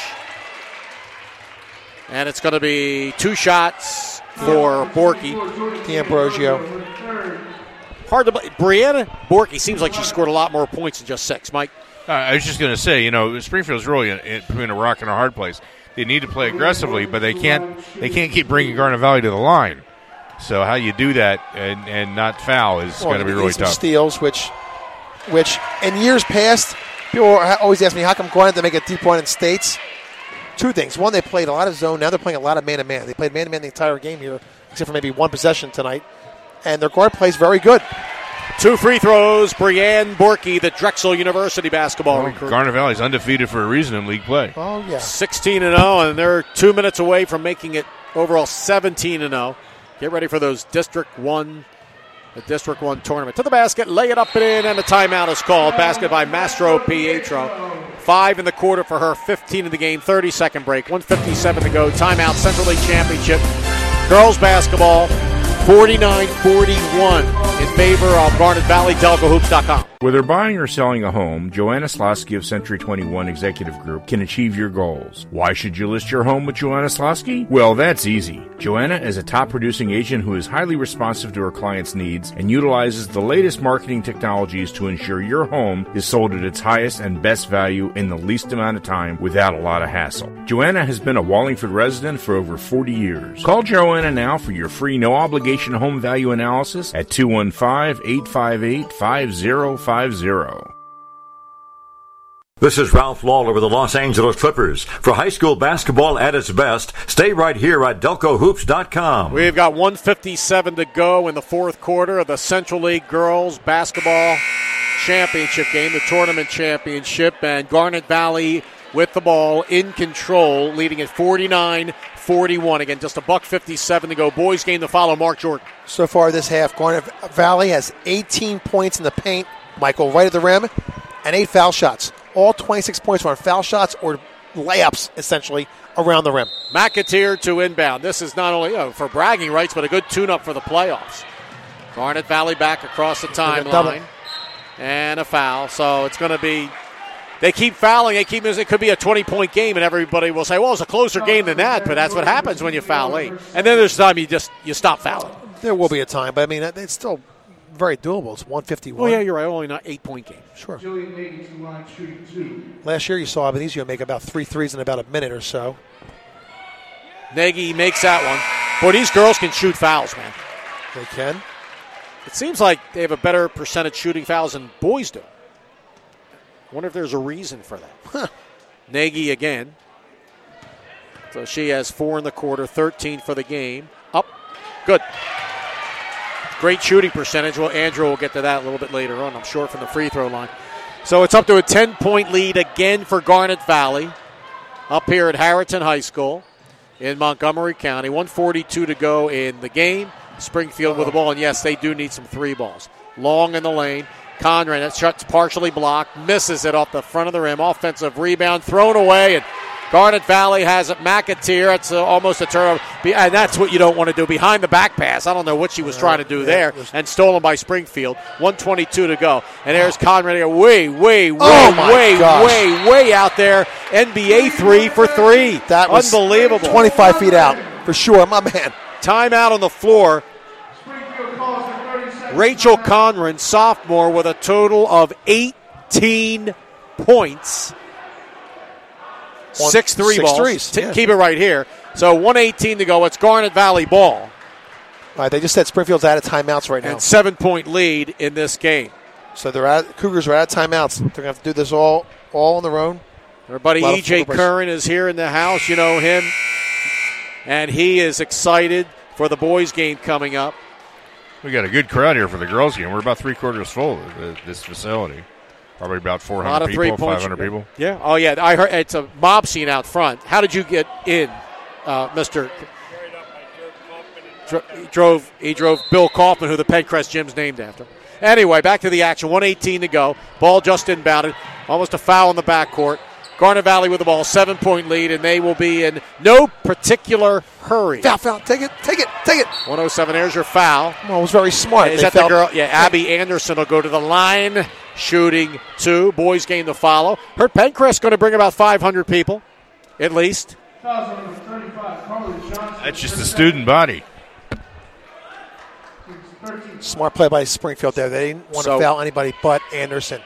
And it's going to be two shots for Borky. D'Ambrosio. Hard to believe. Brianna Borky seems like she scored a lot more points than just six, Mike. Uh, I was just going to say, you know, Springfield's really in, in between a rock and a hard place. They need to play aggressively, but they can't. They can't keep bringing Garnet Valley to the line. So how you do that and, and not foul is Well, going to be they really need some tough. Steals, which, which in years past, people always ask me, how come Garnet to make a deep run in states? Two things. One, they played a lot of zone. Now they're playing a lot of man-to-man. They played man-to-man the entire game here, except for maybe one possession tonight. And their guard plays very good. Two free throws. Brianne Borky, the Drexel University basketball Well, recruit. Garnet Valley's undefeated for a reason in league play. Oh, yeah. sixteen and oh, and they're two minutes away from making it overall seventeen and oh. Get ready for those District one, the District one tournament. To the basket, lay it up and in, and a timeout is called. Basket by Mastro Pietro. Five in the quarter for her, fifteen in the game, thirty-second break, one fifty-seven to go. Timeout, Central League Championship. Girls basketball, forty-nine forty-one in favor of Garnet Valley, Delco Hoops dot com. Whether buying or selling a home, Joanna Slosky of Century twenty-one Executive Group can achieve your goals. Why should you list your home with Joanna Slosky? Well, that's easy. Joanna is a top producing agent who is highly responsive to her clients' needs and utilizes the latest marketing technologies to ensure your home is sold at its highest and best value in the least amount of time without a lot of hassle. Joanna has been a Wallingford resident for over forty years. Call Joanna now for your free no obligation home value analysis at two one five, eight five eight, five zero five zero. This is Ralph Lawler with the Los Angeles Clippers. For high school basketball at its best, stay right here at Delco Hoops dot com. We've got one fifty-seven to go in the fourth quarter of the Central League Girls Basketball Championship game, the tournament championship, and Garnet Valley with the ball in control, leading at forty-nine forty-one. Again, just a buck fifty-seven to go. Boys game to follow. Mark Jordan. So far this half, Garnet Valley has eighteen points in the paint, Michael, right at the rim, and eight foul shots. All twenty-six points were on foul shots or layups, essentially, around the rim. McAteer to inbound. This is not only you know, for bragging rights, but a good tune-up for the playoffs. Garnet Valley back across the double. timeline. And a foul. So it's going to be they keep fouling. They keep it could be a twenty-point game, and everybody will say, "Well, it's a closer game than that." But that's what happens when you foul late. And then there's time you just you stop fouling. There will be a time, but I mean it's still very doable. It's one fifty-one. Oh yeah, you're right. Only not eight-point game. Sure. Jillian Nagy to line shooting two. Last year you saw Abenizio make about three threes in about a minute or so. Nagy makes that one. Boy, these girls can shoot fouls, man. They can. It seems like they have a better percentage shooting fouls than boys do. I wonder if there's a reason for that. Huh. Nagy again. So she has four in the quarter, thirteen for the game. Up. Good. Great shooting percentage. Well, Andrew will get to that a little bit later on, I'm sure, from the free throw line. So it's up to a ten-point lead again for Garnet Valley up here at Harriton High School in Montgomery County. one forty-two to go in the game. Springfield with the ball, and yes, they do need some three balls. Long in the lane. Conrad, that shot's partially blocked, misses it off the front of the rim. Offensive rebound, thrown away, and Garnet Valley has it. McAteer, it's uh, almost a turnover. And that's what you don't want to do. Behind the back pass. I don't know what she was trying to do there. And stolen by Springfield. one twenty-two to go. And there's Conrad way, way, way, oh way, gosh. way, way out there. N B A three for three. That was unbelievable. twenty-five feet out, for sure, my man. Timeout on the floor. Rachel Conran, sophomore, with a total of eighteen points. One, six three six balls. threes, T- yeah. Keep it right here. So one eighteen to go. It's Garnet Valley ball. All right, they just said Springfield's out of timeouts right now. And seven-point lead in this game. So they're out, Cougars are out of timeouts. They're going to have to do this all all on their own. Our buddy E J Curran is here in the house. You know him. And he is excited for the boys' game coming up. We got a good crowd here for the girls' game. We're about three quarters full of this facility. Probably about four hundred people, five hundred people. Yeah. Oh, yeah. I heard it's a mob scene out front. How did you get in, uh, Mister He drove, he drove Bill Kaufman, who the Pencrest Gym's named after. Anyway, back to the action. one eighteen to go. Ball just inbounded. Almost a foul in the backcourt. Garnet Valley with the ball, seven-point lead, and they will be in no particular hurry. Foul, foul. Take it, take it, take it. one oh seven, there's your foul. Well, it was very smart. Is They that felt- the girl? Yeah, Abby Anderson will go to the line, shooting two. Boys game to follow. Her Pencrest going to bring about five hundred people, at least. That's just the student body. Smart play by Springfield there. They didn't want So- to foul anybody but Anderson.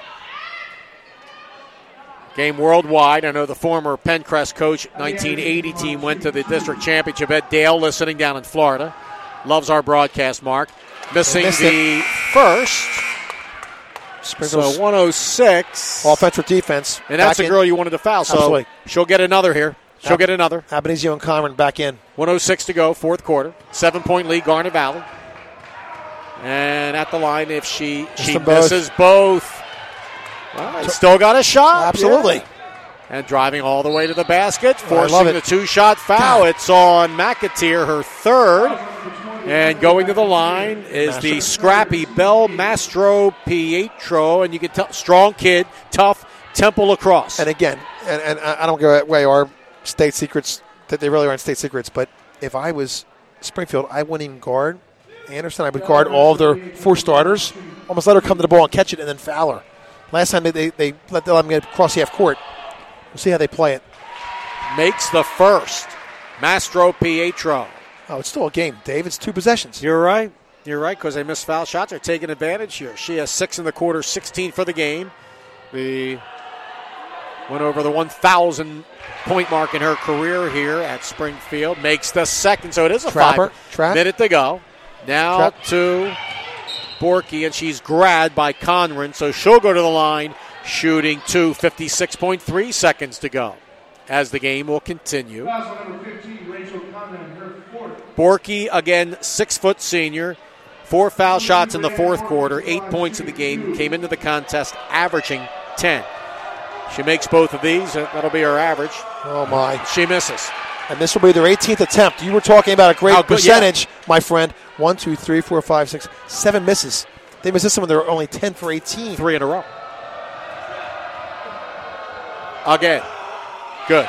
Game worldwide. I know the former Pencrest coach, nineteen eighty team, went to the district championship. Ed Dale, listening down in Florida. Loves our broadcast, Mark. Missing missed the first. Springfield's So one oh six. offensive defense. And that's back the in. girl you wanted to foul. So Absolutely. she'll get another here. She'll Ab- get another. Abenizio and Conran back in. one oh six to go, fourth quarter. Seven-point lead, Garnet Valley. And at the line, if she, she them both. misses both. Well, still got a shot. Absolutely. Yeah. And driving all the way to the basket, Oh, I love forcing it. the two-shot foul. God. It's on McAteer, her third. And going to the line is the scrappy Bell Mastro Pietro. And you can tell, strong kid, tough, Temple lacrosse. And again, and, and I don't give away our state secrets, that they really aren't state secrets, but if I was Springfield, I wouldn't even guard Anderson. I would guard all of their four starters, almost let her come to the ball and catch it and then foul her. Last time they, they, they let them get across the half court. We'll see how they play it. Makes the first. Mastro Pietro. Oh, it's still a game, Dave. It's two possessions. You're right. You're right, because they missed foul shots. They're taking advantage here. She has six in the quarter, sixteen for the game. The went over the one thousand point mark in her career here at Springfield. Makes the second, so it is a Trapper. five Trap. minute to go. Now Trap. to Borky, and she's grabbed by Conran, so she'll go to the line, shooting two, fifty-six point three seconds to go as the game will continue. Borky, again, six-foot senior, four foul shots in the fourth quarter, eight points in the game, came into the contest averaging ten. She makes both of these, and that'll be her average. Oh, my. She misses. And this will be their eighteenth attempt. You were talking about a great How good- percentage, my friend. One, two, three, four, five, six, seven misses. They missed this one. They were only ten for eighteen. Three in a row. Again. Good.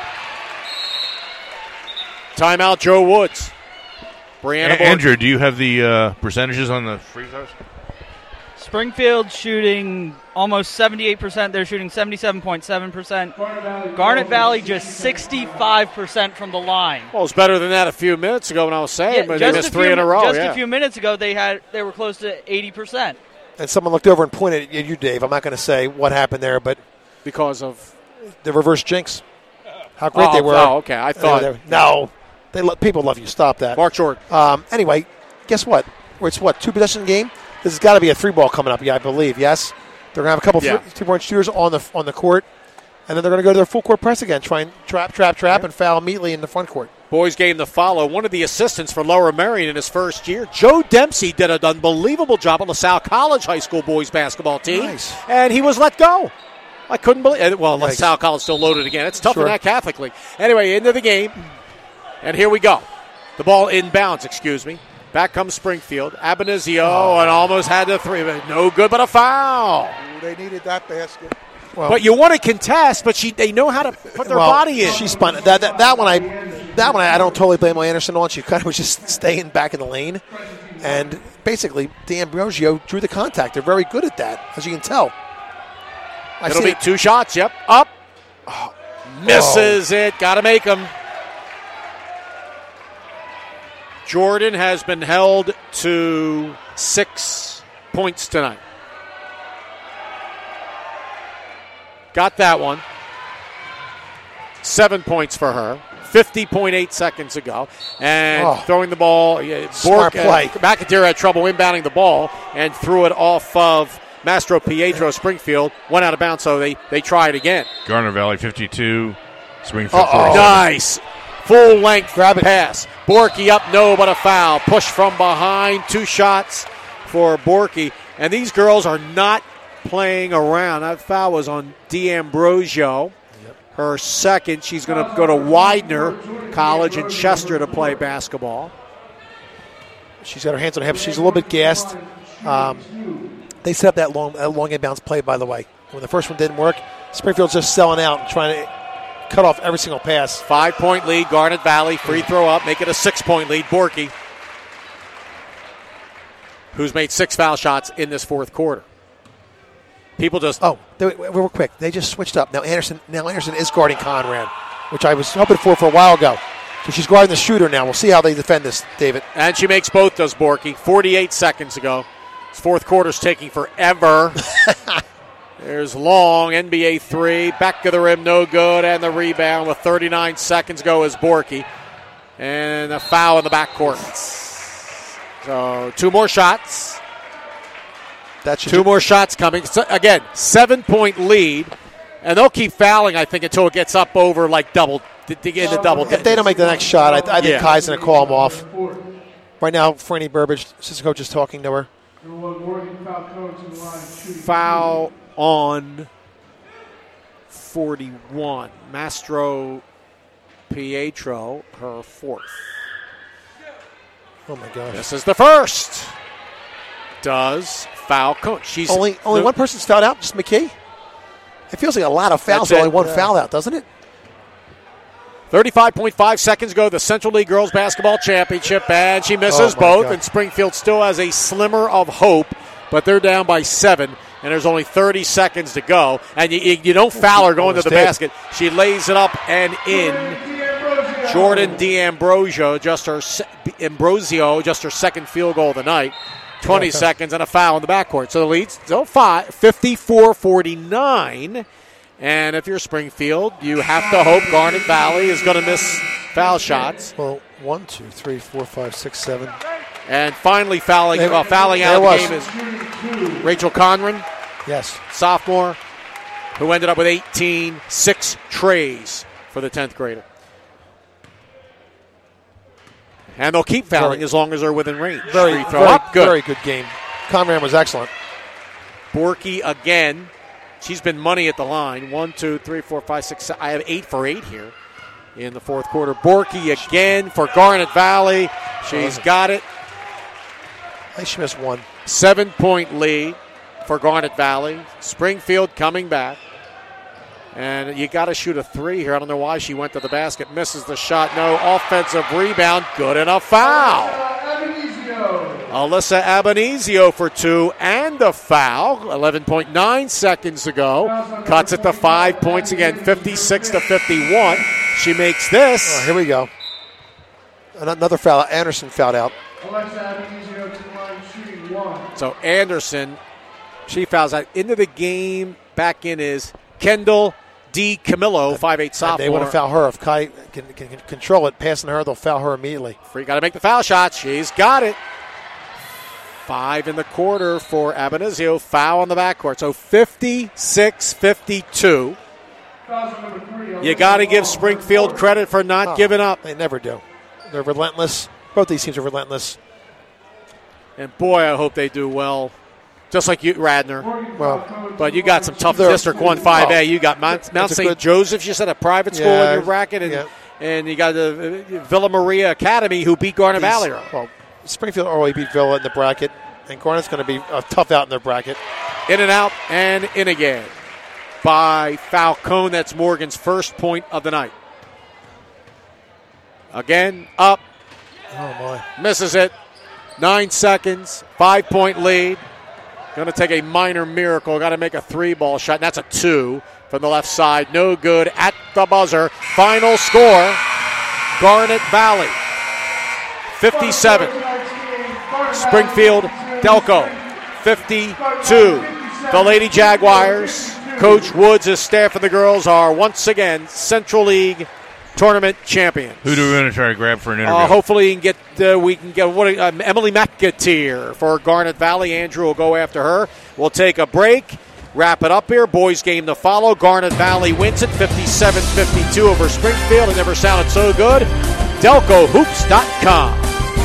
Timeout, Joe Woods. Brianna A- Borky. Andrew, do you have the uh, percentages on the free throws? Springfield shooting almost seventy-eight percent. They're shooting seventy-seven point seven percent. Garnet Valley just sixty-five percent from the line. Well, it's better than that a few minutes ago when I was saying, Yeah, but they missed a three few, in a row. Just yeah. a few minutes ago, they had they were close to eighty percent. And someone looked over and pointed at you, Dave. I'm not going to say what happened there, but because of the reverse jinx. How great oh, they were. Oh, okay. I thought. They were, no. They lo- people love you. Stop that. Mark Jordan. Um, anyway, guess what? It's what, two possession game? This has got to be a three ball coming up, yeah, I believe. Yes? They're going to have a couple yeah. three point shooters on the on the court, and then they're going to go to their full court press again, try and trap, trap, trap, yeah. and foul immediately in the front court. Boys game to follow. One of the assistants for Lower Merion in his first year, Joe Dempsey, did an unbelievable job on the LaSalle College high school boys basketball team. Nice. And he was let go. I couldn't believe it. Well, Nice. LaSalle College still loaded again. It's tough Sure. in that Catholic League. Anyway, into the game. And here we go. The ball inbounds, excuse me. Back comes Springfield. Abanizio, oh. and almost had the three. But no good, but a foul. Ooh, they needed that basket. Well, But you want to contest, but she, they know how to put their well, body in. She spun that, that that one. I that one I, I don't totally blame Anderson on. She kind of was just staying back in the lane, and basically D'Ambrosio drew the contact. They're very good at that, as you can tell. I It'll see be it. two shots. Yep, up. Oh, misses oh. it. Got to make them. Jordan has been held to six points tonight. Got that one. Seven points for her. fifty point eight seconds ago. And oh. throwing the ball. Yeah, Smart Bork, play. Uh, McAteer had trouble inbounding the ball and threw it off of Mastro Pietro. Springfield went out of bounds, so they, they tried again. Garnet Valley fifty-two, Springfield Uh-oh. forty-seven. Nice. Full length Grab it. pass. Borky up, no, but a foul. Push from behind. Two shots for Borky. And these girls are not playing around. That foul was on D'Ambrosio. Yep. Her second. She's going to go to Widener College in Chester to play basketball. She's got her hands on her hips. She's a little bit gassed. Um, they set up that long, that long inbounds play, by the way. When the first one didn't work, Springfield's just selling out and trying to cut off every single pass. Five-point lead, Garnet Valley. Free throw up, make it a six-point lead. Borky, who's made six foul shots in this fourth quarter. People just oh, they, real quick, they just switched up. Now Anderson, now Anderson is guarding Conrad, which I was hoping for for a while ago. So she's guarding the shooter now. We'll see how they defend this, David. And she makes both, does Borky. forty-eight seconds ago. This fourth quarter's taking forever. There's Long, N B A three, back of the rim, no good, and the rebound with thirty-nine seconds go is Borky. And a foul in the backcourt. So two more shots. That should two more shots coming. So, again, seven-point lead, and they'll keep fouling, I think, until it gets up over like double, to, to get into double. If they don't make the next shot, I, I think Yeah. Kai's going to call them off. Right now, Franny Burbage, assistant coach, is talking to her. Foul on forty-one. Mastro Pietro, her fourth. Oh, my gosh. This is the first. Does foul coach. She's Only only the, one person's fouled out, just McKee? It feels like a lot of fouls, That's only it. one Yeah. foul out, doesn't it? thirty-five point five seconds ago, the Central League Girls Basketball Championship, and she misses Oh, my both, God. and Springfield still has a slimmer of hope, but they're down by seven, and there's only thirty seconds to go, and you, you, you don't foul her going to the Almost did. basket. She lays it up and in. Jordan D'Ambrosio, just her se- Ambrosio, just her second field goal of the night. twenty seconds and a foul in the backcourt. So the lead's still five, fifty-four forty-nine. And if you're Springfield, you have to hope Garnet Valley is going to miss foul shots. Well, one, two, three, four, five, six, seven. And finally fouling, There- uh, fouling out there of the was. game is Rachel Conran, Yes. sophomore, who ended up with eighteen, six trays for the tenth grader. And they'll keep fouling Very- as long as they're within range. Very, Free throw very, up, good. very good game. Conrad was excellent. Borky again. She's been money at the line. One, two, three, four, five, six, seven. I have eight for eight here in the fourth quarter. Borky again for Garnet Valley. She's got it. I think she missed one. Seven-point lead for Garnet Valley. Springfield coming back. And you got to shoot a three here. I don't know why she went to the basket. Misses the shot. No offensive rebound. Good enough foul. Alyssa Abenizio for two and a foul. eleven point nine seconds to go. Cuts it to five points again, fifty-six to fifty-one. She makes this. Oh, here we go. Another foul. Anderson fouled out. So Anderson, she fouls out. Into the game, back in is Kendall D. Camillo, five eight sophomore. They want to foul her. If Kai can, can, can control it, passing her, they'll foul her immediately. Free got to make the foul shot. She's got it. Five in the quarter for Abenizio. Foul on the backcourt. So fifty-six fifty-two. You got to give Springfield credit for not oh, giving up. They never do. They're relentless. Both these teams are relentless. And boy, I hope they do well. Just like you, Radnor. Well, but you got some tough District one five A. Oh, you got Mount, Mount Saint good, Joseph's, you said, a private school yeah, in your bracket. And, yeah. and you got the Villa Maria Academy, who beat Garnet these, Valley. Well, Springfield already beat Villa in the bracket. And Garnet's going to be a tough out in their bracket. In and out and in again by Falcone. That's Morgan's first point of the night. Again, up. Oh, boy. Misses it. Nine seconds. Five-point lead. Going to take a minor miracle. Got to make a three-ball shot. And that's a two from the left side. No good at the buzzer. Final score, Garnet Valley, fifty-seven. Springfield Delco, fifty-two. The Lady Jaguars, Coach Woods' staff and the girls are once again Central League tournament champions. Who do we want to try to grab for an interview? Uh, hopefully, you can get uh, we can get what um, Emily McAteer for Garnet Valley. Andrew will go after her. We'll take a break. Wrap it up here. Boys game to follow. Garnet Valley wins it fifty-seven fifty-two over Springfield. It never sounded so good. Delco Hoops dot com.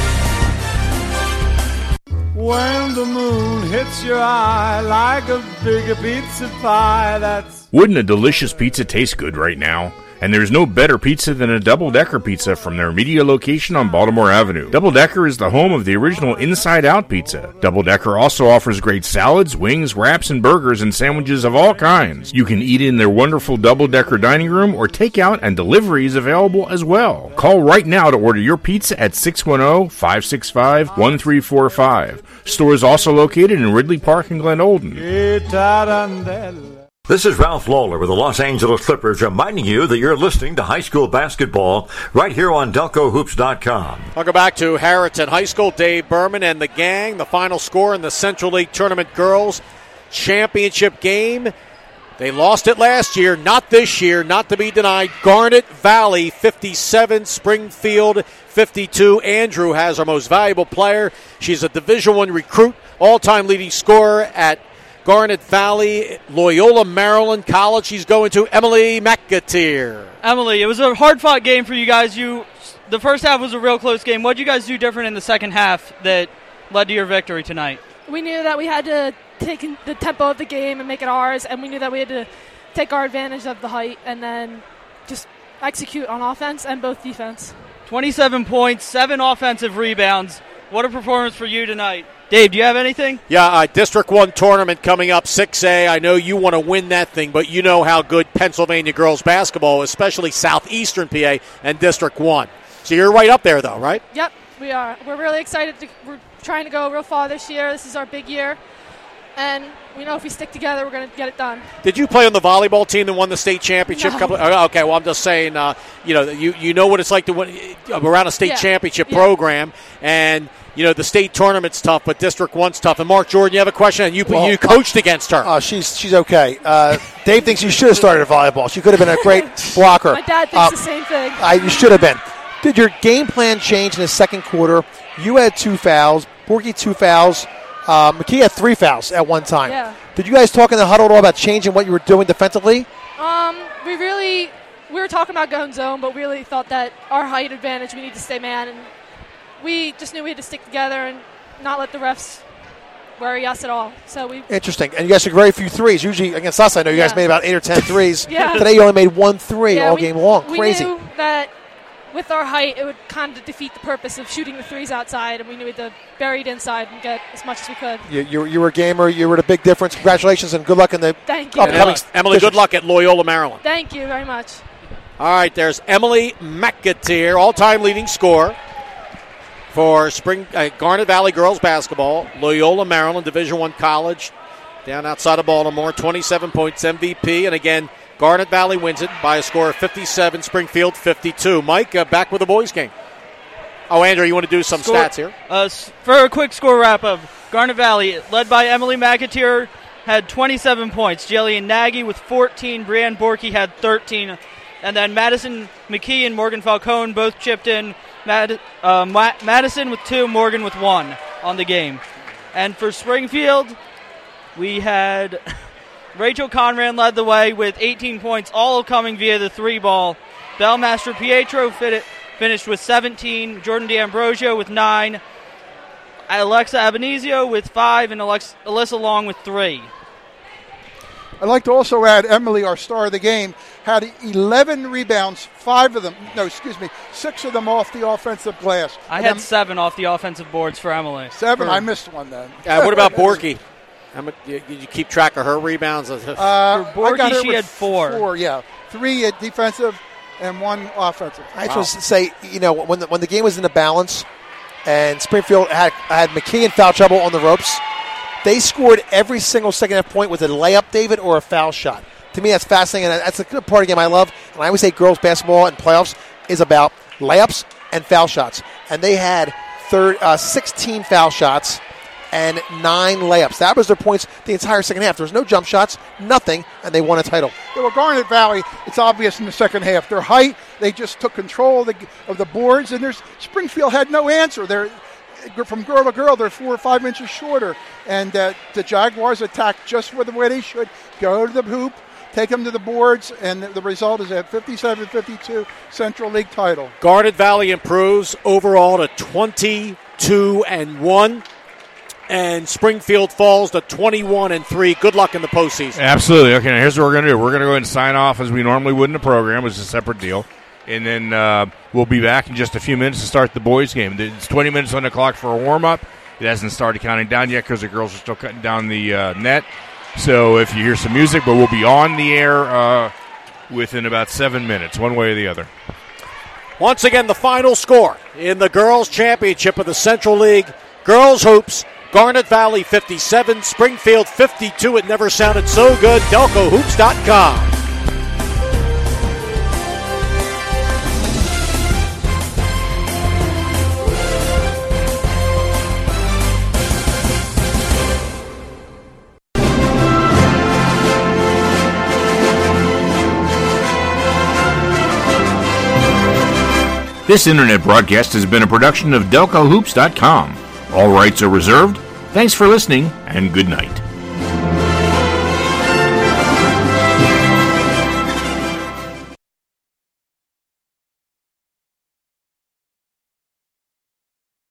When the moon hits your eye like a big pizza pie, that's... Wouldn't a delicious pizza taste good right now? And there's no better pizza than a double-decker pizza from their media location on Baltimore Avenue. Double Decker is the home of the original Inside Out pizza. Double Decker also offers great salads, wings, wraps, and burgers and sandwiches of all kinds. You can eat in their wonderful Double Decker dining room or takeout, and delivery is available as well. Call right now to order your pizza at six one zero, five six five, one three four five. Store is also located in Ridley Park and Glen Olden. This is Ralph Lawler with the Los Angeles Clippers reminding you that you're listening to high school basketball right here on Delco Hoops dot com. Welcome back to Harriton High School. Dave Berman and the gang. The final score in the Central League Tournament Girls Championship game. They lost it last year, not this year, not to be denied. Garnet Valley fifty-seven, Springfield fifty-two. Andrew has our most valuable player. She's a Division One recruit, all-time leading scorer at Garnet Valley, Loyola Maryland College. She's going to Emily McAteer. Emily, it was a hard-fought game for you guys. You, the first half was a real close game. What did you guys do different in the second half that led to your victory tonight? We knew that we had to take the tempo of the game and make it ours, and we knew that we had to take our advantage of the height and then just execute on offense and both defense. twenty-seven points, seven offensive rebounds. What a performance for you tonight. Dave, do you have anything? Yeah, uh, District one tournament coming up, six A. I know you want to win that thing, but you know how good Pennsylvania girls basketball, especially Southeastern P A and District one. So you're right up there, though, right? Yep, we are. We're really excited. To, we're trying to go real far this year. This is our big year. And we know if we stick together, we're going to get it done. Did you play on the volleyball team that won the state championship? No. Couple, okay, well, I'm just saying, uh, you know, you, you know what it's like to win around a state yeah. championship yeah. program. And, you know, the state tournament's tough, but District one's tough. And, Mark Jordan, you have a question? And you, well, you coached uh, against her. Uh, she's she's okay. Uh, Dave thinks you should have started volleyball. She could have been a great blocker. My dad thinks uh, the same thing. I, you should have been. Did your game plan change in the second quarter? You had two fouls. Borky two fouls. Uh, McKee had three fouls at one time. Yeah. Did you guys talk in the huddle at all about changing what you were doing defensively? Um, we really, we were talking about going zone, but we really thought that our height advantage, we need to stay man, and we just knew we had to stick together and not let the refs worry us at all. So we Interesting. And you guys took very few threes. Usually against us, I know you yeah. guys made about eight or ten threes. yeah. Today you only made one three yeah, all we, game long. We Crazy. knew that with our height, it would kind of defeat the purpose of shooting the threes outside, and we knew we had to bury it inside and get as much as we could. You, you, you were a gamer. You were a big difference. Congratulations and good luck in the Thank you. upcoming. Emily, good luck at Loyola Maryland. Thank you very much. All right, there's Emily McAteer, all-time leading scorer. For Spring uh, Garnet Valley girls basketball, Loyola Maryland, Division One college, down outside of Baltimore, twenty-seven points M V P. And again, Garnet Valley wins it by a score of fifty-seven, Springfield fifty-two. Mike, uh, back with the boys game. Oh, Andrew, you want to do some score, stats here? Uh, for a quick score wrap-up, Garnet Valley, led by Emily McAteer, had twenty-seven points. Jillian Nagy with fourteen. Brianne Borkey had thirteen. And then Madison McKee and Morgan Falcone both chipped in. Mad, uh, Ma- Madison with two, Morgan with one on the game. And for Springfield, we had Rachel Conran led the way with eighteen points, all coming via the three ball. Belmaster Pietro fit finished with seventeen. Jordan D'Ambrosio with nine. Alexa Abenizio with five. And Alex- Alyssa Long with three. I'd like to also add Emily, our star of the game, had eleven rebounds, five of them, no, excuse me, six of them off the offensive glass. I and had then, seven off the offensive boards for Emily. Seven? For, I missed one then. Uh, what about Borkey? How much, did you keep track of her rebounds? Uh, for I got Borkey, her she with had four. Four, yeah. Three at defensive and one offensive. I wow. just say, you know, when the, when the game was in the balance and Springfield had, had McKee in foul trouble on the ropes, they scored every single second half point with a layup, David, or a foul shot. To me, that's fascinating, and that's a good part of the game I love. And I always say girls basketball and playoffs is about layups and foul shots. And they had third, uh, sixteen foul shots and nine layups. That was their points the entire second half. There was no jump shots, nothing, and they won a title. Yeah, well, Garnet Valley, it's obvious in the second half. Their height, they just took control of the, of the boards, and there's Springfield had no answer. They're from girl to girl, they're four or five inches shorter. And uh, the Jaguars attacked just the way they should. Go to the hoop, take them to the boards, and the result is a fifty-seven fifty-two Central League title. Garnet Valley improves overall to twenty-two and one. And Springfield falls to twenty-one and three. Good luck in the postseason. Absolutely. Okay, now here's what we're going to do. We're going to go ahead and sign off as we normally would in the program. It's a separate deal. And then uh, we'll be back in just a few minutes to start the boys' game. It's twenty minutes on the clock for a warm-up. It hasn't started counting down yet because the girls are still cutting down the uh, net. So if you hear some music, but we'll be on the air uh, within about seven minutes, one way or the other. Once again, the final score in the girls' championship of the Central League Girls Hoops. Garnet Valley fifty-seven, Springfield fifty-two. It never sounded so good. Delco Hoops dot com. This internet broadcast has been a production of Delco Hoops dot com. All rights are reserved. Thanks for listening, and good night.